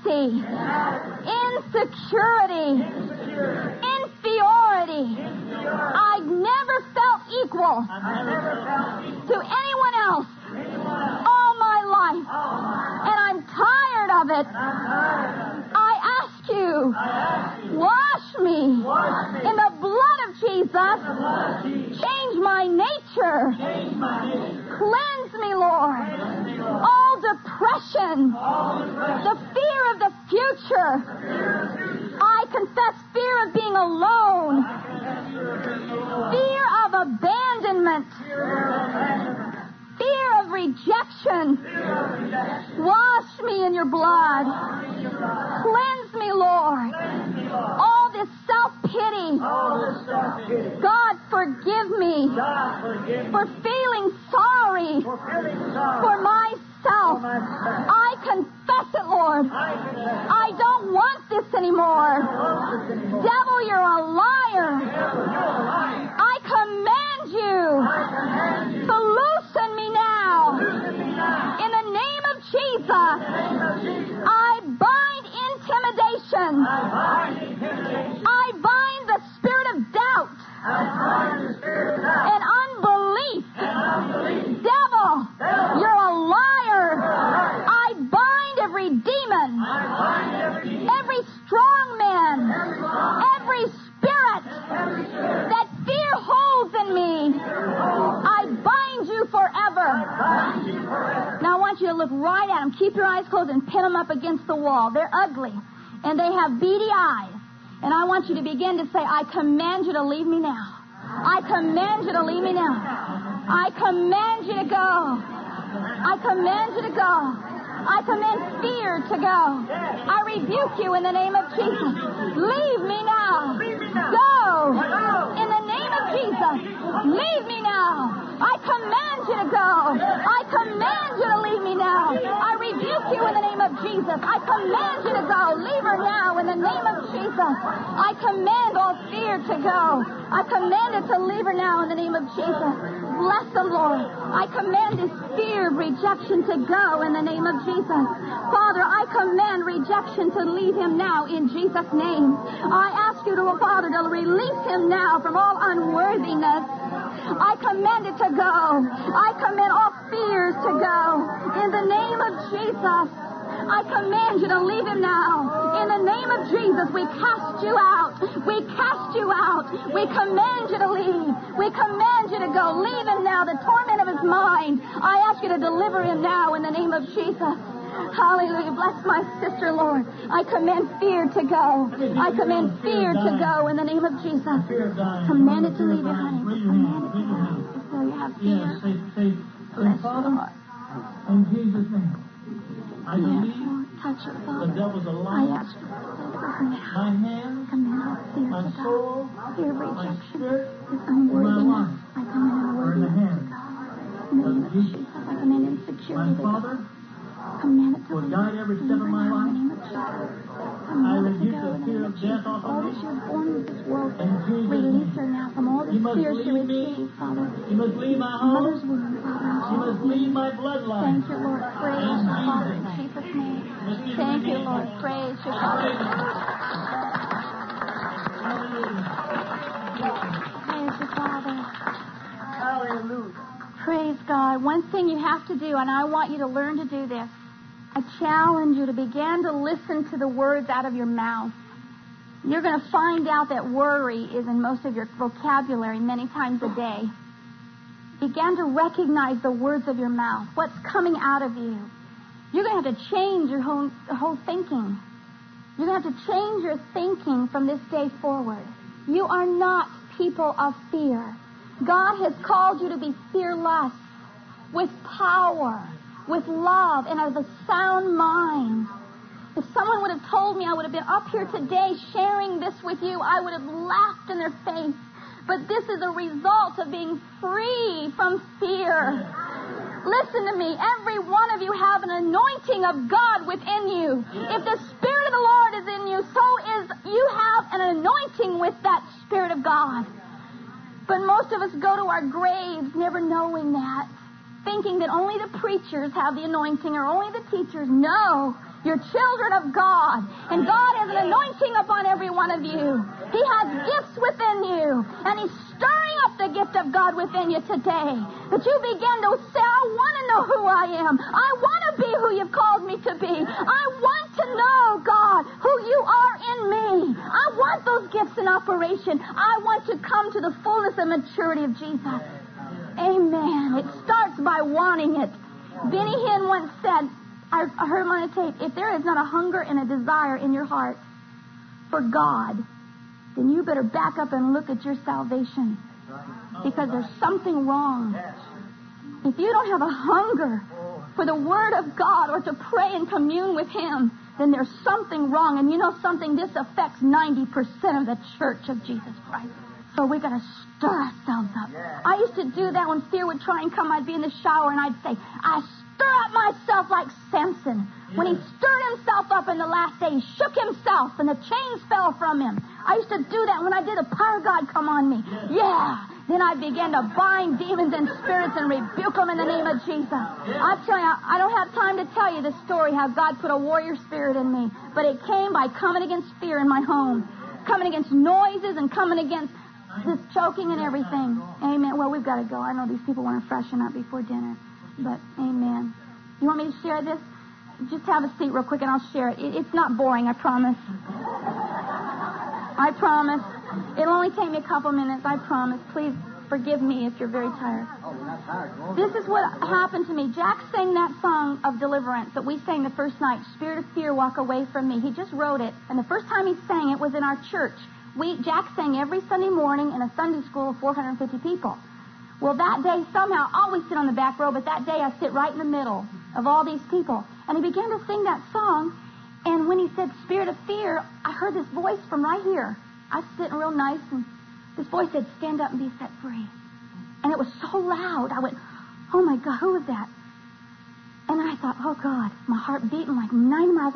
Speaker 5: inadequacy, insecurity, inferiority. I've never felt equal to anyone else all my life, and I'm tired of it. I ask you, wash me in the blood of Jesus. Change my nature. Cleanse me, Lord. All depression, the fear of the future. I confess fear of being alone, fear of abandonment, fear of rejection. Wash me in your blood. Cleanse me, Lord. All this self-pity. God, forgive me for feeling sorry for myself. I confess it, Lord. I don't want this anymore. Devil, you're a liar. I command you to loosen me now. In the name of Jesus, I bind intimidation. I bind the spirit of doubt and unbelief. Devil, you're a liar. I bind every demon, every strong man, every spirit that fear holds in me. I bind you forever. Now I want you to look right at them. Keep your eyes closed and pin them up against the wall. They're ugly, and they have beady eyes. And I want you to begin to say, I command you to leave me now. I command you to leave me now. I command you to go. I command you to go. I command fear to go. I rebuke you in the name of Jesus. Leave me now. Go. In the name of Jesus. Leave me now. I command you to go. I command you to leave me now. I rebuke you in the name of Jesus. I command you to go. Leave her now in the name of Jesus. I command all fear to go. I command it to leave her now in the name of Jesus. Bless the Lord. I command this fear of rejection to go in the name of Jesus. Father, I command rejection to leave him now in Jesus' name. I ask you, Father, to release him now from all unworthiness. I command it to go. I command all fears to go in the name of Jesus. I command you to leave him now. In the name of Jesus, we cast you out. We cast you out. We command you to leave. We command you to go. Leave him now, the torment of his mind. I ask you to deliver him now in the name of Jesus. Hallelujah. Bless my sister, Lord. I command fear to go. I command fear to go in the name of Jesus. Command it to leave you, honey. Command it to go. So you have fear. Bless you, Lord.
Speaker 6: In Jesus' name. I believe
Speaker 5: touch her, Father.
Speaker 6: the devil's a
Speaker 5: I
Speaker 6: liar.
Speaker 5: ask you to deliver her now.
Speaker 6: My hands,
Speaker 5: Command all fear
Speaker 6: my
Speaker 5: to go.
Speaker 6: soul,
Speaker 5: Fear of
Speaker 6: my
Speaker 5: rejection.
Speaker 6: spirit,
Speaker 5: This unworthiness. I command
Speaker 6: are in the
Speaker 5: unworthiness
Speaker 6: hands
Speaker 5: to go. In the name of Jesus, I command insecurity
Speaker 6: My
Speaker 5: to go.
Speaker 6: Father
Speaker 5: Command it to
Speaker 6: will
Speaker 5: leave.
Speaker 6: guide every step of my
Speaker 5: In the
Speaker 6: life.
Speaker 5: name of Jesus.
Speaker 6: I
Speaker 5: Command it to
Speaker 6: rebuke
Speaker 5: go
Speaker 6: the
Speaker 5: in the
Speaker 6: fear
Speaker 5: name
Speaker 6: of
Speaker 5: of
Speaker 6: death
Speaker 5: Jesus.
Speaker 6: off of
Speaker 5: All
Speaker 6: me.
Speaker 5: that she was born with this world,
Speaker 6: In Jesus'
Speaker 5: release
Speaker 6: name.
Speaker 5: her now from all this
Speaker 6: You must
Speaker 5: fear she
Speaker 6: leave me.
Speaker 5: received, Father.
Speaker 6: You must leave my
Speaker 5: Mother's
Speaker 6: home.
Speaker 5: womb, Father.
Speaker 6: You must leave my bloodline.
Speaker 5: Thank you, Lord. Praise you, Father, in Jesus' name. Thank you, Lord. Praise you, Father. Praise you, Father.
Speaker 6: Hallelujah.
Speaker 5: Praise God. One thing you have to do, and I want you to learn to do this, I challenge you to begin to listen to the words out of your mouth. You're going to find out that worry is in most of your vocabulary many times a day. Begin to recognize the words of your mouth, what's coming out of you. You're going to have to change your whole thinking. You're going to have to change your thinking from this day forward. You are not people of fear. God has called you to be fearless, with power, with love, and of a sound mind. If someone would have told me I would have been up here today sharing this with you, I would have laughed in their face. But this is a result of being free from fear. Listen to me. Every one of you have an anointing of God within you. If the Spirit of the Lord is in you, so is you have an anointing with that Spirit of God. But most of us go to our graves never knowing that, thinking that only the preachers have the anointing or only the teachers. No. You're children of God. And God has an anointing upon every one of you. He has gifts within you. And He's stirring up the gift of God within you today. That you begin to say, I want to know who I am. I want to be who you've called me to be. I want to know, God, who you are in me. I want those gifts in operation. I want to come to the fullness and maturity of Jesus. Amen. It starts by wanting it. Benny Hinn once said, I heard him on a tape, if there is not a hunger and a desire in your heart for God, then you better back up and look at your salvation. Because there's something wrong. If you don't have a hunger for the Word of God or to pray and commune with Him, then there's something wrong. And you know something? This affects 90% of the church of Jesus Christ. So we got to stir ourselves up. I used to do that when fear would try and come. I'd be in the shower and I'd say, I stir up myself like Samson. When he stirred himself up in the last day, he shook himself and the chains fell from him. I used to do that when I did a power of God come on me. Yeah. Then I began to bind demons and spirits and rebuke them in the name of Jesus. I tell you, I don't have time to tell you the story how God put a warrior spirit in me. But it came by coming against fear in my home. Coming against noises and coming against this choking and everything. Amen. Well, we've got to go. I know these people want to freshen up before dinner. But, amen. You want me to share this? Just have a seat real quick and I'll share it. It's not boring, I promise. I promise. It'll only take me a couple minutes, I promise. Please forgive me if you're very tired. This is what happened to me. Jack sang that song of deliverance that we sang the first night, Spirit of Fear, Walk Away From Me. He just wrote it. And the first time he sang it was in our church. Jack sang every Sunday morning in a Sunday school of 450 people. Well, that day, somehow, I always sit on the back row, but that day I sit right in the middle of all these people. And he began to sing that song, and when he said, Spirit of Fear, I heard this voice from right here. I was sitting real nice, and this voice said, stand up and be set free. And it was so loud, I went, oh my God, who was that? And I thought, oh God, my heart beating like 90 miles.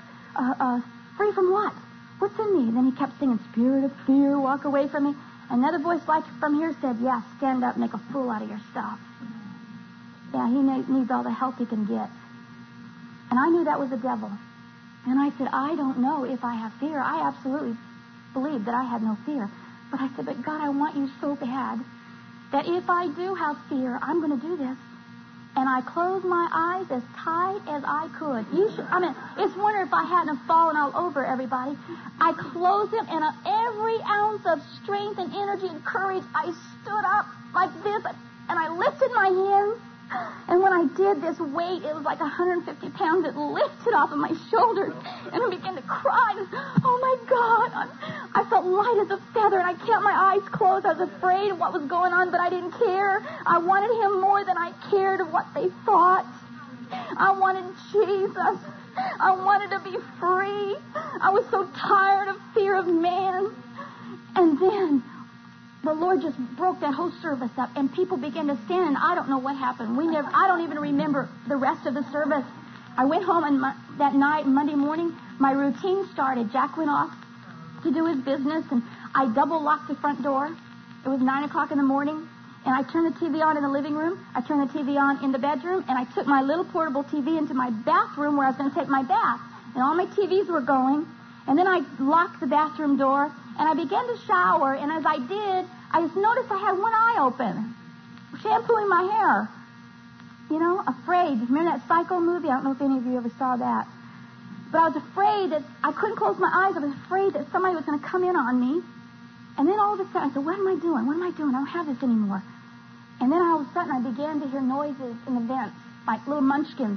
Speaker 5: Free from what? What's in me? And then he kept singing, Spirit of Fear, walk away from me. Another voice like from here said, yeah, stand up, make a fool out of yourself. Yeah, he needs all the help he can get. And I knew that was the devil. And I said, I don't know if I have fear. I absolutely believed that I had no fear. But I said, but God, I want you so bad that if I do have fear, I'm going to do this. And I closed my eyes as tight as I could. It's wonder if I hadn't have fallen all over everybody. I closed them, and every ounce of strength and energy and courage, I stood up like this, and I lifted my hands. And when I did this weight, it was like 150 pounds. It lifted off of my shoulders, and I began to cry. And, oh, my God. I felt light as a feather, and I kept my eyes closed. I was afraid of what was going on, but I didn't care. I wanted Him more than I cared of what they thought. I wanted Jesus. I wanted to be free. I was so tired of fear of man. And then the Lord just broke that whole service up, and people began to stand, and I don't know what happened. I don't even remember the rest of the service. I went home that night, Monday morning, my routine started. Jack went off to do his business, and I double-locked the front door. It was 9 o'clock in the morning, and I turned the TV on in the living room. I turned the TV on in the bedroom, and I took my little portable TV into my bathroom where I was going to take my bath. And all my TVs were going, and then I locked the bathroom door, and I began to shower, and as I did, I just noticed I had one eye open, shampooing my hair. You know, afraid. Remember that Psycho movie? I don't know if any of you ever saw that. But I was afraid that I couldn't close my eyes. I was afraid that somebody was going to come in on me. And then all of a sudden, I said, what am I doing? What am I doing? I don't have this anymore. And then all of a sudden, I began to hear noises in the vents, like little munchkins.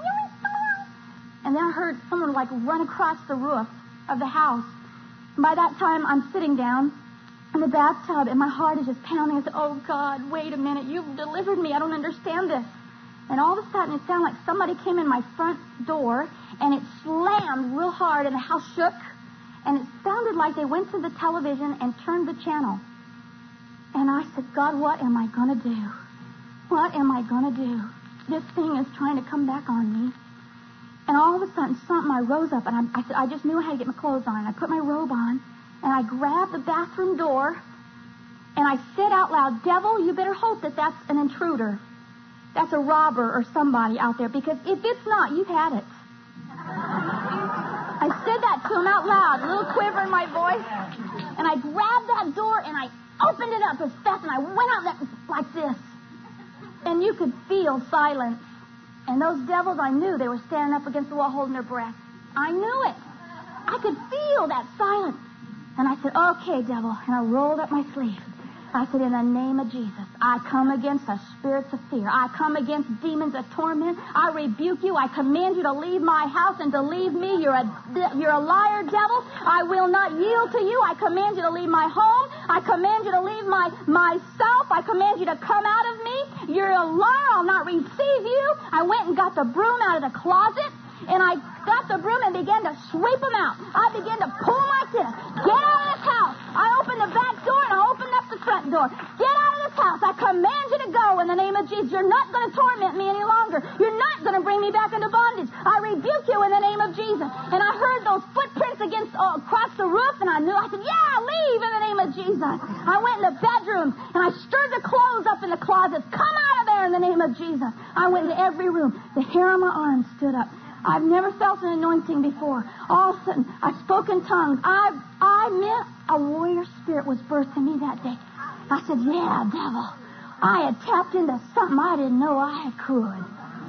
Speaker 5: And then I heard someone like run across the roof of the house. And by that time, I'm sitting down in the bathtub, and my heart is just pounding. I said, oh, God, wait a minute. You've delivered me. I don't understand this. And all of a sudden, it sounded like somebody came in my front door, and it slammed real hard, and the house shook. And it sounded like they went to the television and turned the channel. And I said, God, what am I going to do? What am I going to do? This thing is trying to come back on me. And all of a sudden, I rose up, and I said, I just knew I had to get my clothes on. I put my robe on, and I grabbed the bathroom door, and I said out loud, devil, you better hope that that's an intruder. That's a robber or somebody out there, because if it's not, you've had it. to him out loud, a little quiver in my voice. And I grabbed that door and I opened it up as fast and I went out there like this. And you could feel silence. And those devils, I knew they were standing up against the wall holding their breath. I knew it. I could feel that silence. And I said, okay, devil. And I rolled up my sleeve. I said, in the name of Jesus, I come against the spirits of fear. I come against demons of torment. I rebuke you. I command you to leave my house and to leave me. You're a liar, devil. I will not yield to you. I command you to leave my home. I command you to leave myself. I command you to come out of me. You're a liar. I'll not receive you. I went and got the broom out of the closet. And I got the broom and began to sweep them out. I began to pull them like this. Get out of this house. I opened the back door and I opened up the front door. Get out of this house. I command you to go in the name of Jesus. You're not going to torment me any longer. You're not going to bring me back into bondage. I rebuke you in the name of Jesus. And I heard those footprints across the roof and I knew. I said, yeah, leave in the name of Jesus. I went in the bedroom and I stirred the clothes up in the closets. Come out of there in the name of Jesus. I went into every room. The hair on my arm stood up. I've never felt an anointing before. All of a sudden, I spoke in tongues. I meant a warrior spirit was birthed in me that day. I said, yeah, devil. I had tapped into something I didn't know I could.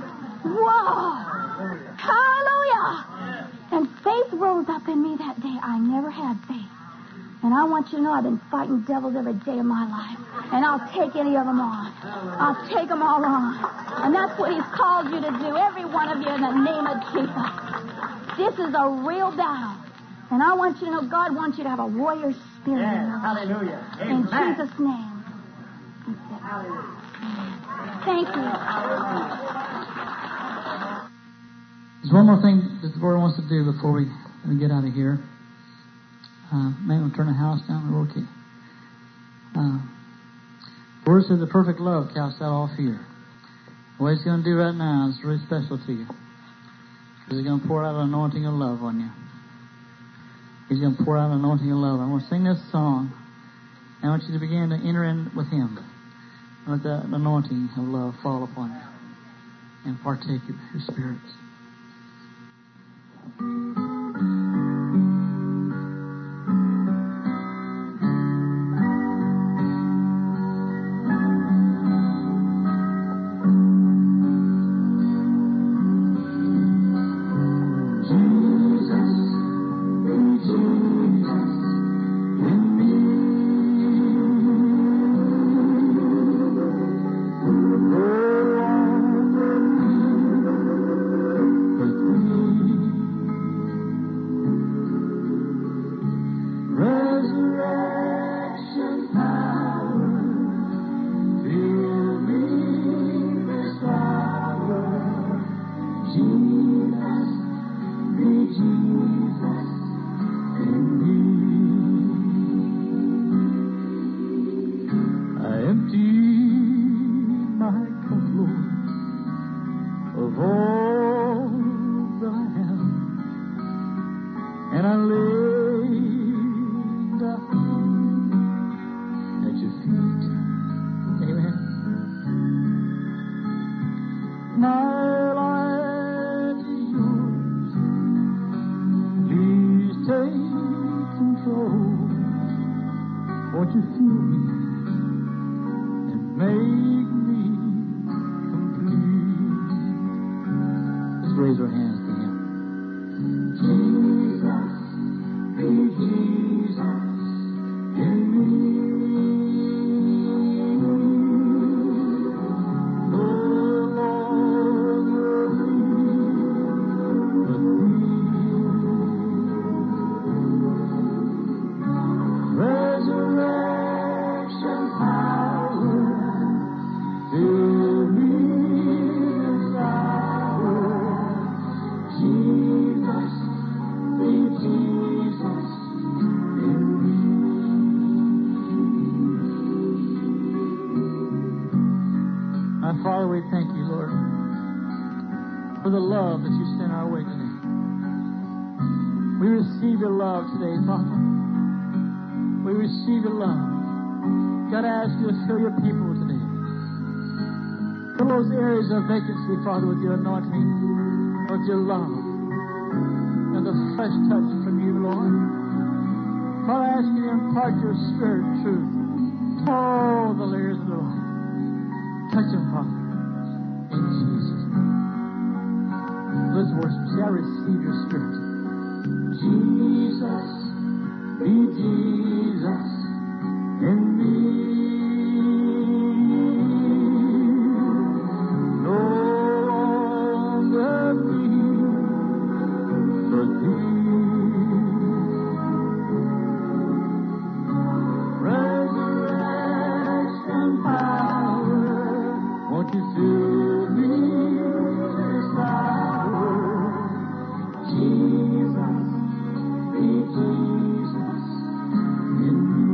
Speaker 5: Whoa! Hallelujah! And faith rose up in me that day. I never had faith. And I want you to know I've been fighting devils every day of my life. And I'll take any of them on. I'll take them all on. And that's what he's called you to do, every one of you, in the name of Jesus. This is a real battle. And I want you to know God wants you to have a warrior spirit in your life.
Speaker 3: Hallelujah.
Speaker 5: In Jesus' name. Thank you.
Speaker 4: There's one more thing that the Lord wants to do before we get out of here. Maybe we'll turn the house down. Okay. The Word says the perfect love casts out all fear. What He's going to do right now is really special to you. Because He's going to pour out an anointing of love on you. He's going to pour out an anointing of love. I'm going to sing this song. I want you to begin to enter in with Him. Let that anointing of love fall upon you. And partake of His spirits. Vacancy, Father, with your anointing, with your love. and the fresh touch from you, Lord. Father, I ask you to impart your Spirit truth. Oh, the layers of the life. Touch them, Father, in Jesus' name. Let's worship. Say, I receive your Spirit. Jesus, be Jesus in me. No longer me, but thee. Resurrection power, won't you fill me this hour? Jesus, be Jesus in me.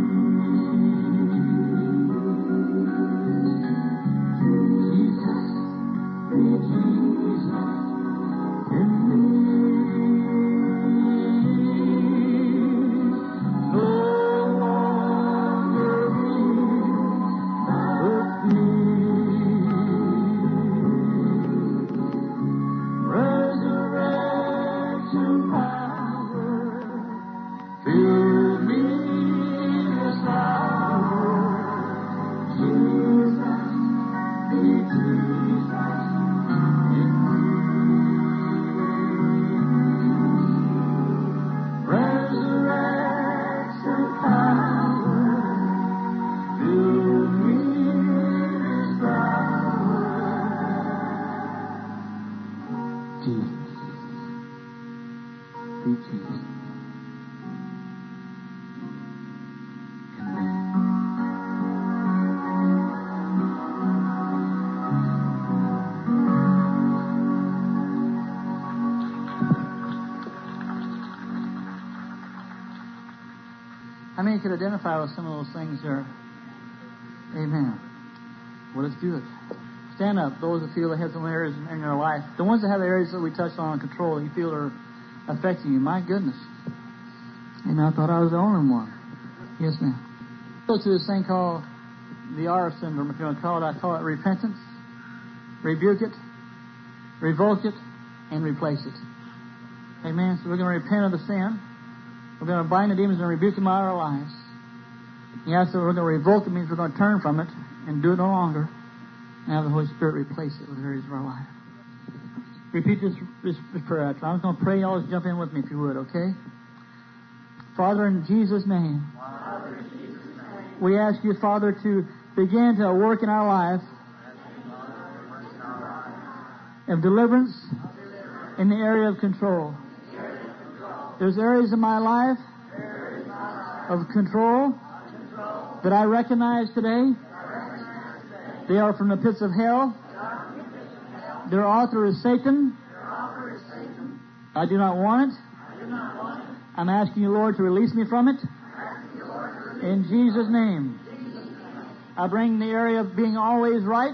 Speaker 4: Jesus, be Jesus in me. No longer me, but thee. Resurrection power, fill me this hour. Jesus, be Jesus in me. Resurrection power, fill me this hour. Jesus, be Jesus. How many could identify with some of those things there? Amen. Well, let's do it. Stand up, those that feel they have some areas in their life. The ones that have areas that we touched on control that you feel are affecting you. My goodness. Amen. I thought I was the only one. Yes, ma'am. Go to this thing called the R syndrome, if you want to call it. I call it repentance. Rebuke it, revoke it, and replace it. Amen. So we're going to repent of the sin. We're going to bind the demons and rebuke them out of our lives. Yes, so we're going to revoke it, means we're going to turn from it and do it no longer. And have the Holy Spirit replace it with areas of our life. Repeat this prayer after. I'm going to pray. You always jump in with me if you would, okay? Father, in Jesus' name, we ask you, Father, to begin to work in our life of deliverance in the area of control. There's areas of my life of control that I recognize today. They are from the pits of hell. Their author is Satan. I do not want it. I'm asking you, Lord, to release me from it. In Jesus' name. I bring the area of being always right.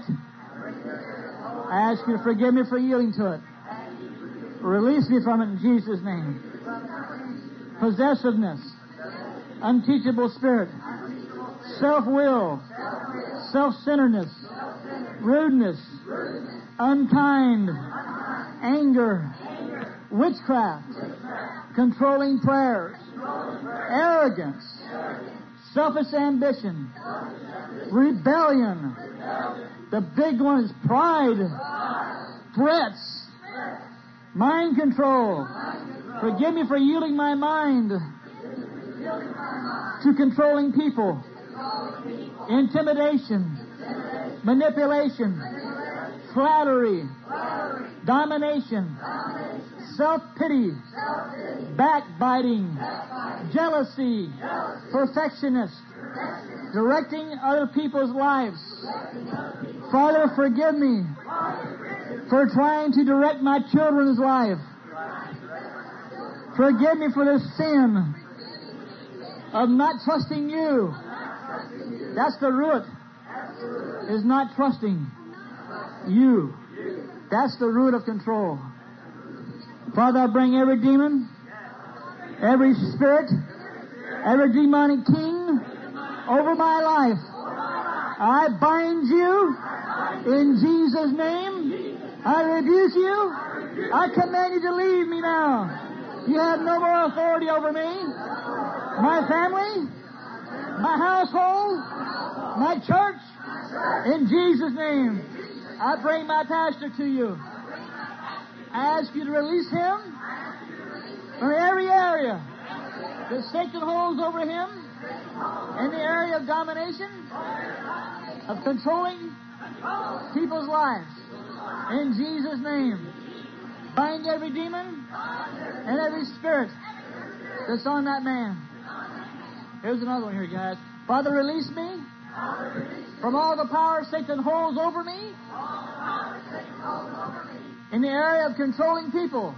Speaker 4: I ask you to forgive me for yielding to it. Release me from it in Jesus' name. Possessiveness, unteachable spirit, self-will, self-centeredness, rudeness, unkind, anger, witchcraft, controlling prayers, arrogance, selfish ambition, rebellion. The big one is pride, threats, mind control. Forgive me for yielding my mind to controlling people, intimidation, manipulation, flattery, domination, self-pity, backbiting, jealousy, perfectionist, directing other people's lives. Father, forgive me for trying to direct my children's life. Forgive me for the sin of not trusting you. That's the root, is not trusting you. That's the root of control. Father, I bring every demon, every spirit, every demonic king over my life. I bind you in Jesus' name. I rebuke you. I command you to leave me now. You have no more authority over me, my family, my household, my church. In Jesus' name, I bring my pastor to you. I ask you to release him from every area that Satan holds over him in the area of domination, of controlling people's lives. In Jesus' name, bind every demon and every spirit that's on that man. Here's another one here, guys. Father, release me from all the power Satan holds over me in the area of controlling people.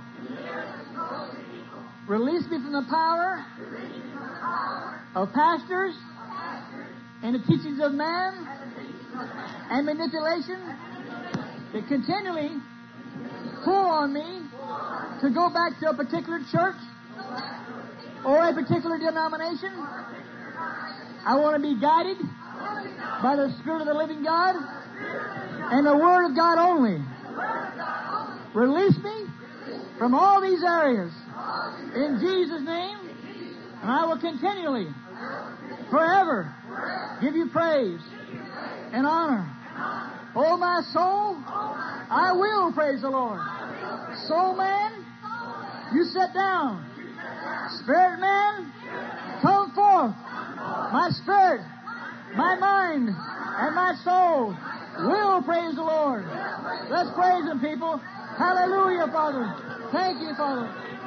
Speaker 4: Release me from the power of pastors and the teachings of man and manipulation that continually pull on me to go back to a particular church or a particular denomination. I want to be guided by the Spirit of the living God and the Word of God only. Release me from all these areas in Jesus' name, and I will continually, forever, give you praise and honor. Oh, my soul, I will praise the Lord. Soul man, you sit down. Spirit man, come forth. My spirit, my mind, and my soul will praise the Lord. Let's praise Him, people. Hallelujah, Father. Thank you, Father.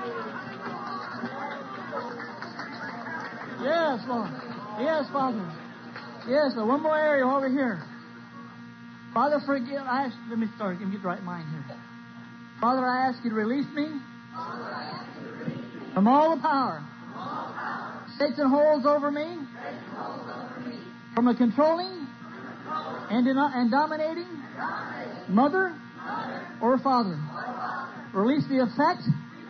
Speaker 4: Yes, Lord. Yes, Father. Yes, Lord. One more area over here. Father, forgive. Let me start. Let me get the right mind here. Father, I ask you to release me from all the power Satan holds over me, from a controlling and dominating mother or father. Release the effect.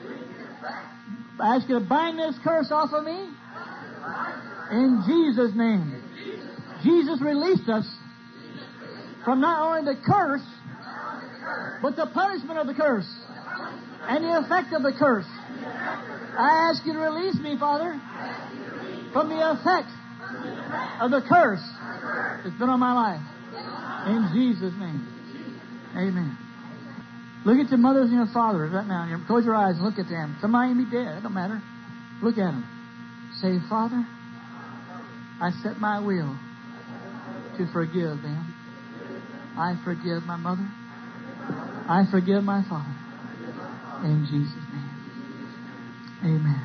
Speaker 4: I ask you to bind this curse off of me in Jesus' name. Jesus released us from not only the curse, but the punishment of the curse and the effect of the curse. I ask you to release me, Father, from the effect of the curse that's been on my life. In Jesus' name. Amen. Look at your mothers and your fathers right now. Close your eyes and look at them. Somebody may be dead. It don't matter. Look at them. Say, Father, I set my will to forgive them. I forgive my mother. I forgive my father. In Jesus' name. Amen.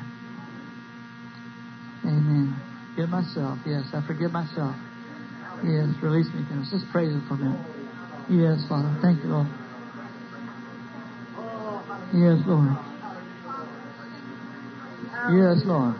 Speaker 4: Amen. Forgive myself. Yes, I forgive myself. Yes, release me. Let's just praise Him for a minute. Yes, Father. Thank you, Lord. Yes, Lord. Yes, Lord.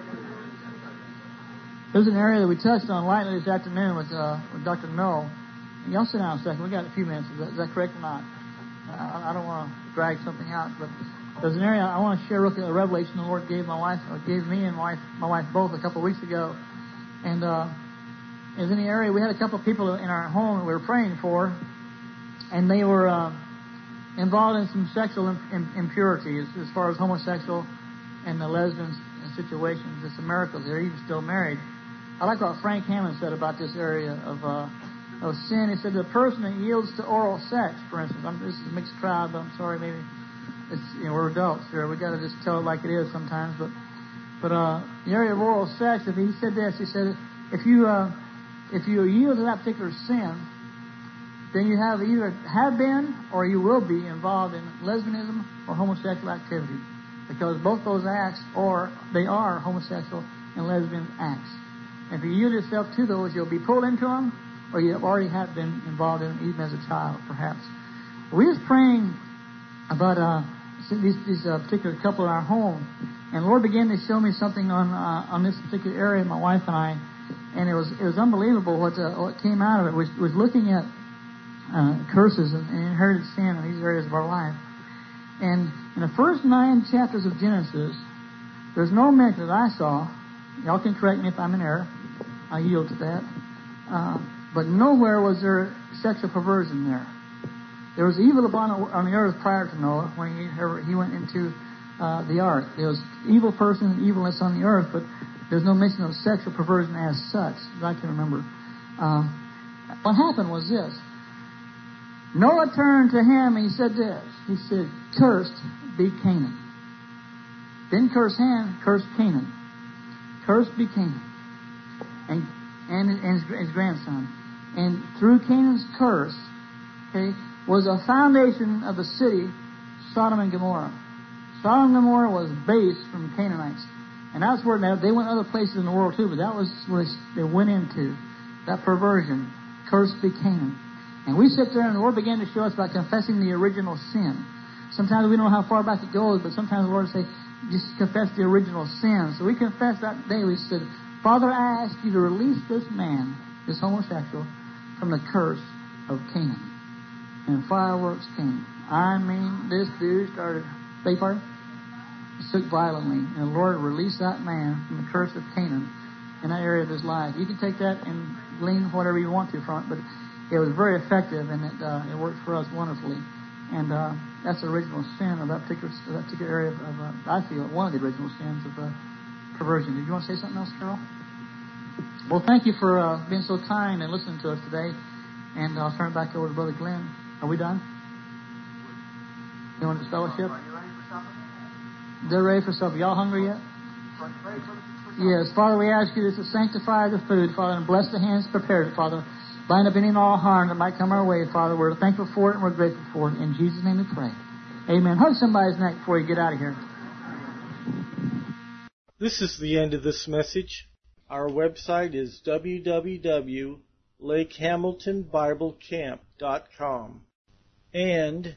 Speaker 4: There's an area that we touched on lightly this afternoon with Dr. Noel. Y'all sit down a second. We got a few minutes. Is that correct or not? I don't want to drag something out, but there's an area I want to share real quick. A revelation the Lord gave gave me and my wife both a couple of weeks ago. And is in the area we had a couple of people in our home that we were praying for, and they were involved in some sexual impurity as far as homosexual and the lesbian situations. It's a miracle they're even still married. I like what Frank Hammond said about this area of sin. He said the person that yields to oral sex, for instance. This is a mixed crowd, but I'm sorry, maybe it's we're adults here. We got to just tell it like it is sometimes. But the area of oral sex. If he said this, he said if you yield to that particular sin, then you either have been or you will be involved in lesbianism or homosexual activity, because both those acts are homosexual and lesbian acts. If you yield yourself to those, you'll be pulled into them, or you already have been involved in them, even as a child, perhaps. We was praying about this particular couple in our home, and the Lord began to show me something on this particular area, my wife and I, and it was unbelievable what came out of it. Was looking at curses and inherited sin in these areas of our life. And in the first 9 chapters of Genesis, there's no mention that I saw. Y'all can correct me if I'm in error. I yield to that. But nowhere was there sexual perversion there. There was evil upon the earth prior to Noah when he went into the ark. There was evil person and evilness on the earth, but there's no mention of sexual perversion as such, that I can remember. What happened was this. Noah turned to Ham and he said this. He said, "Cursed be Canaan." Didn't curse Ham, cursed Canaan. Cursed be Canaan. And his grandson. And through Canaan's curse, was a foundation of the city, Sodom and Gomorrah. Sodom and Gomorrah was based from the Canaanites. And that's where they went other places in the world too, but that was where they went into. That perversion. Cursed be Canaan. And we sit there and the Lord began to show us about confessing the original sin. Sometimes we don't know how far back it goes, but sometimes the Lord will say, just confess the original sin. So we confessed that day. We said, "Father, I ask you to release this man, this homosexual, from the curse of Canaan." And fireworks came. I mean, this dude started, beg pardon? Shook violently. And the Lord released that man from the curse of Canaan in that area of his life. You can take that and glean whatever you want to from it, but it was very effective and it worked for us wonderfully. And that's the original sin of that particular area of I feel, one of the original sins of perversion. Did you want to say something else, Carol? Well, thank you for being so kind and listening to us today. And I'll turn it back over to Brother Glenn. Are we done? You want to fellowship?
Speaker 2: Are you ready for supper?
Speaker 4: They're ready for supper. Y'all hungry yet? Yes. Father, we ask you to sanctify the food, Father, and bless the hands prepared it, Father. Bind up any and all harm that might come our way, Father. We're thankful for it and we're grateful for it. In Jesus' name we pray. Amen. Hug somebody's neck before you get out of here.
Speaker 1: This is the end of this message. Our website is www.lakehamiltonbiblecamp.com and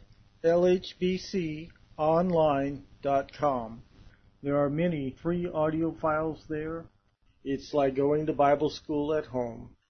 Speaker 1: lhbconline.com. There are many free audio files there. It's like going to Bible school at home.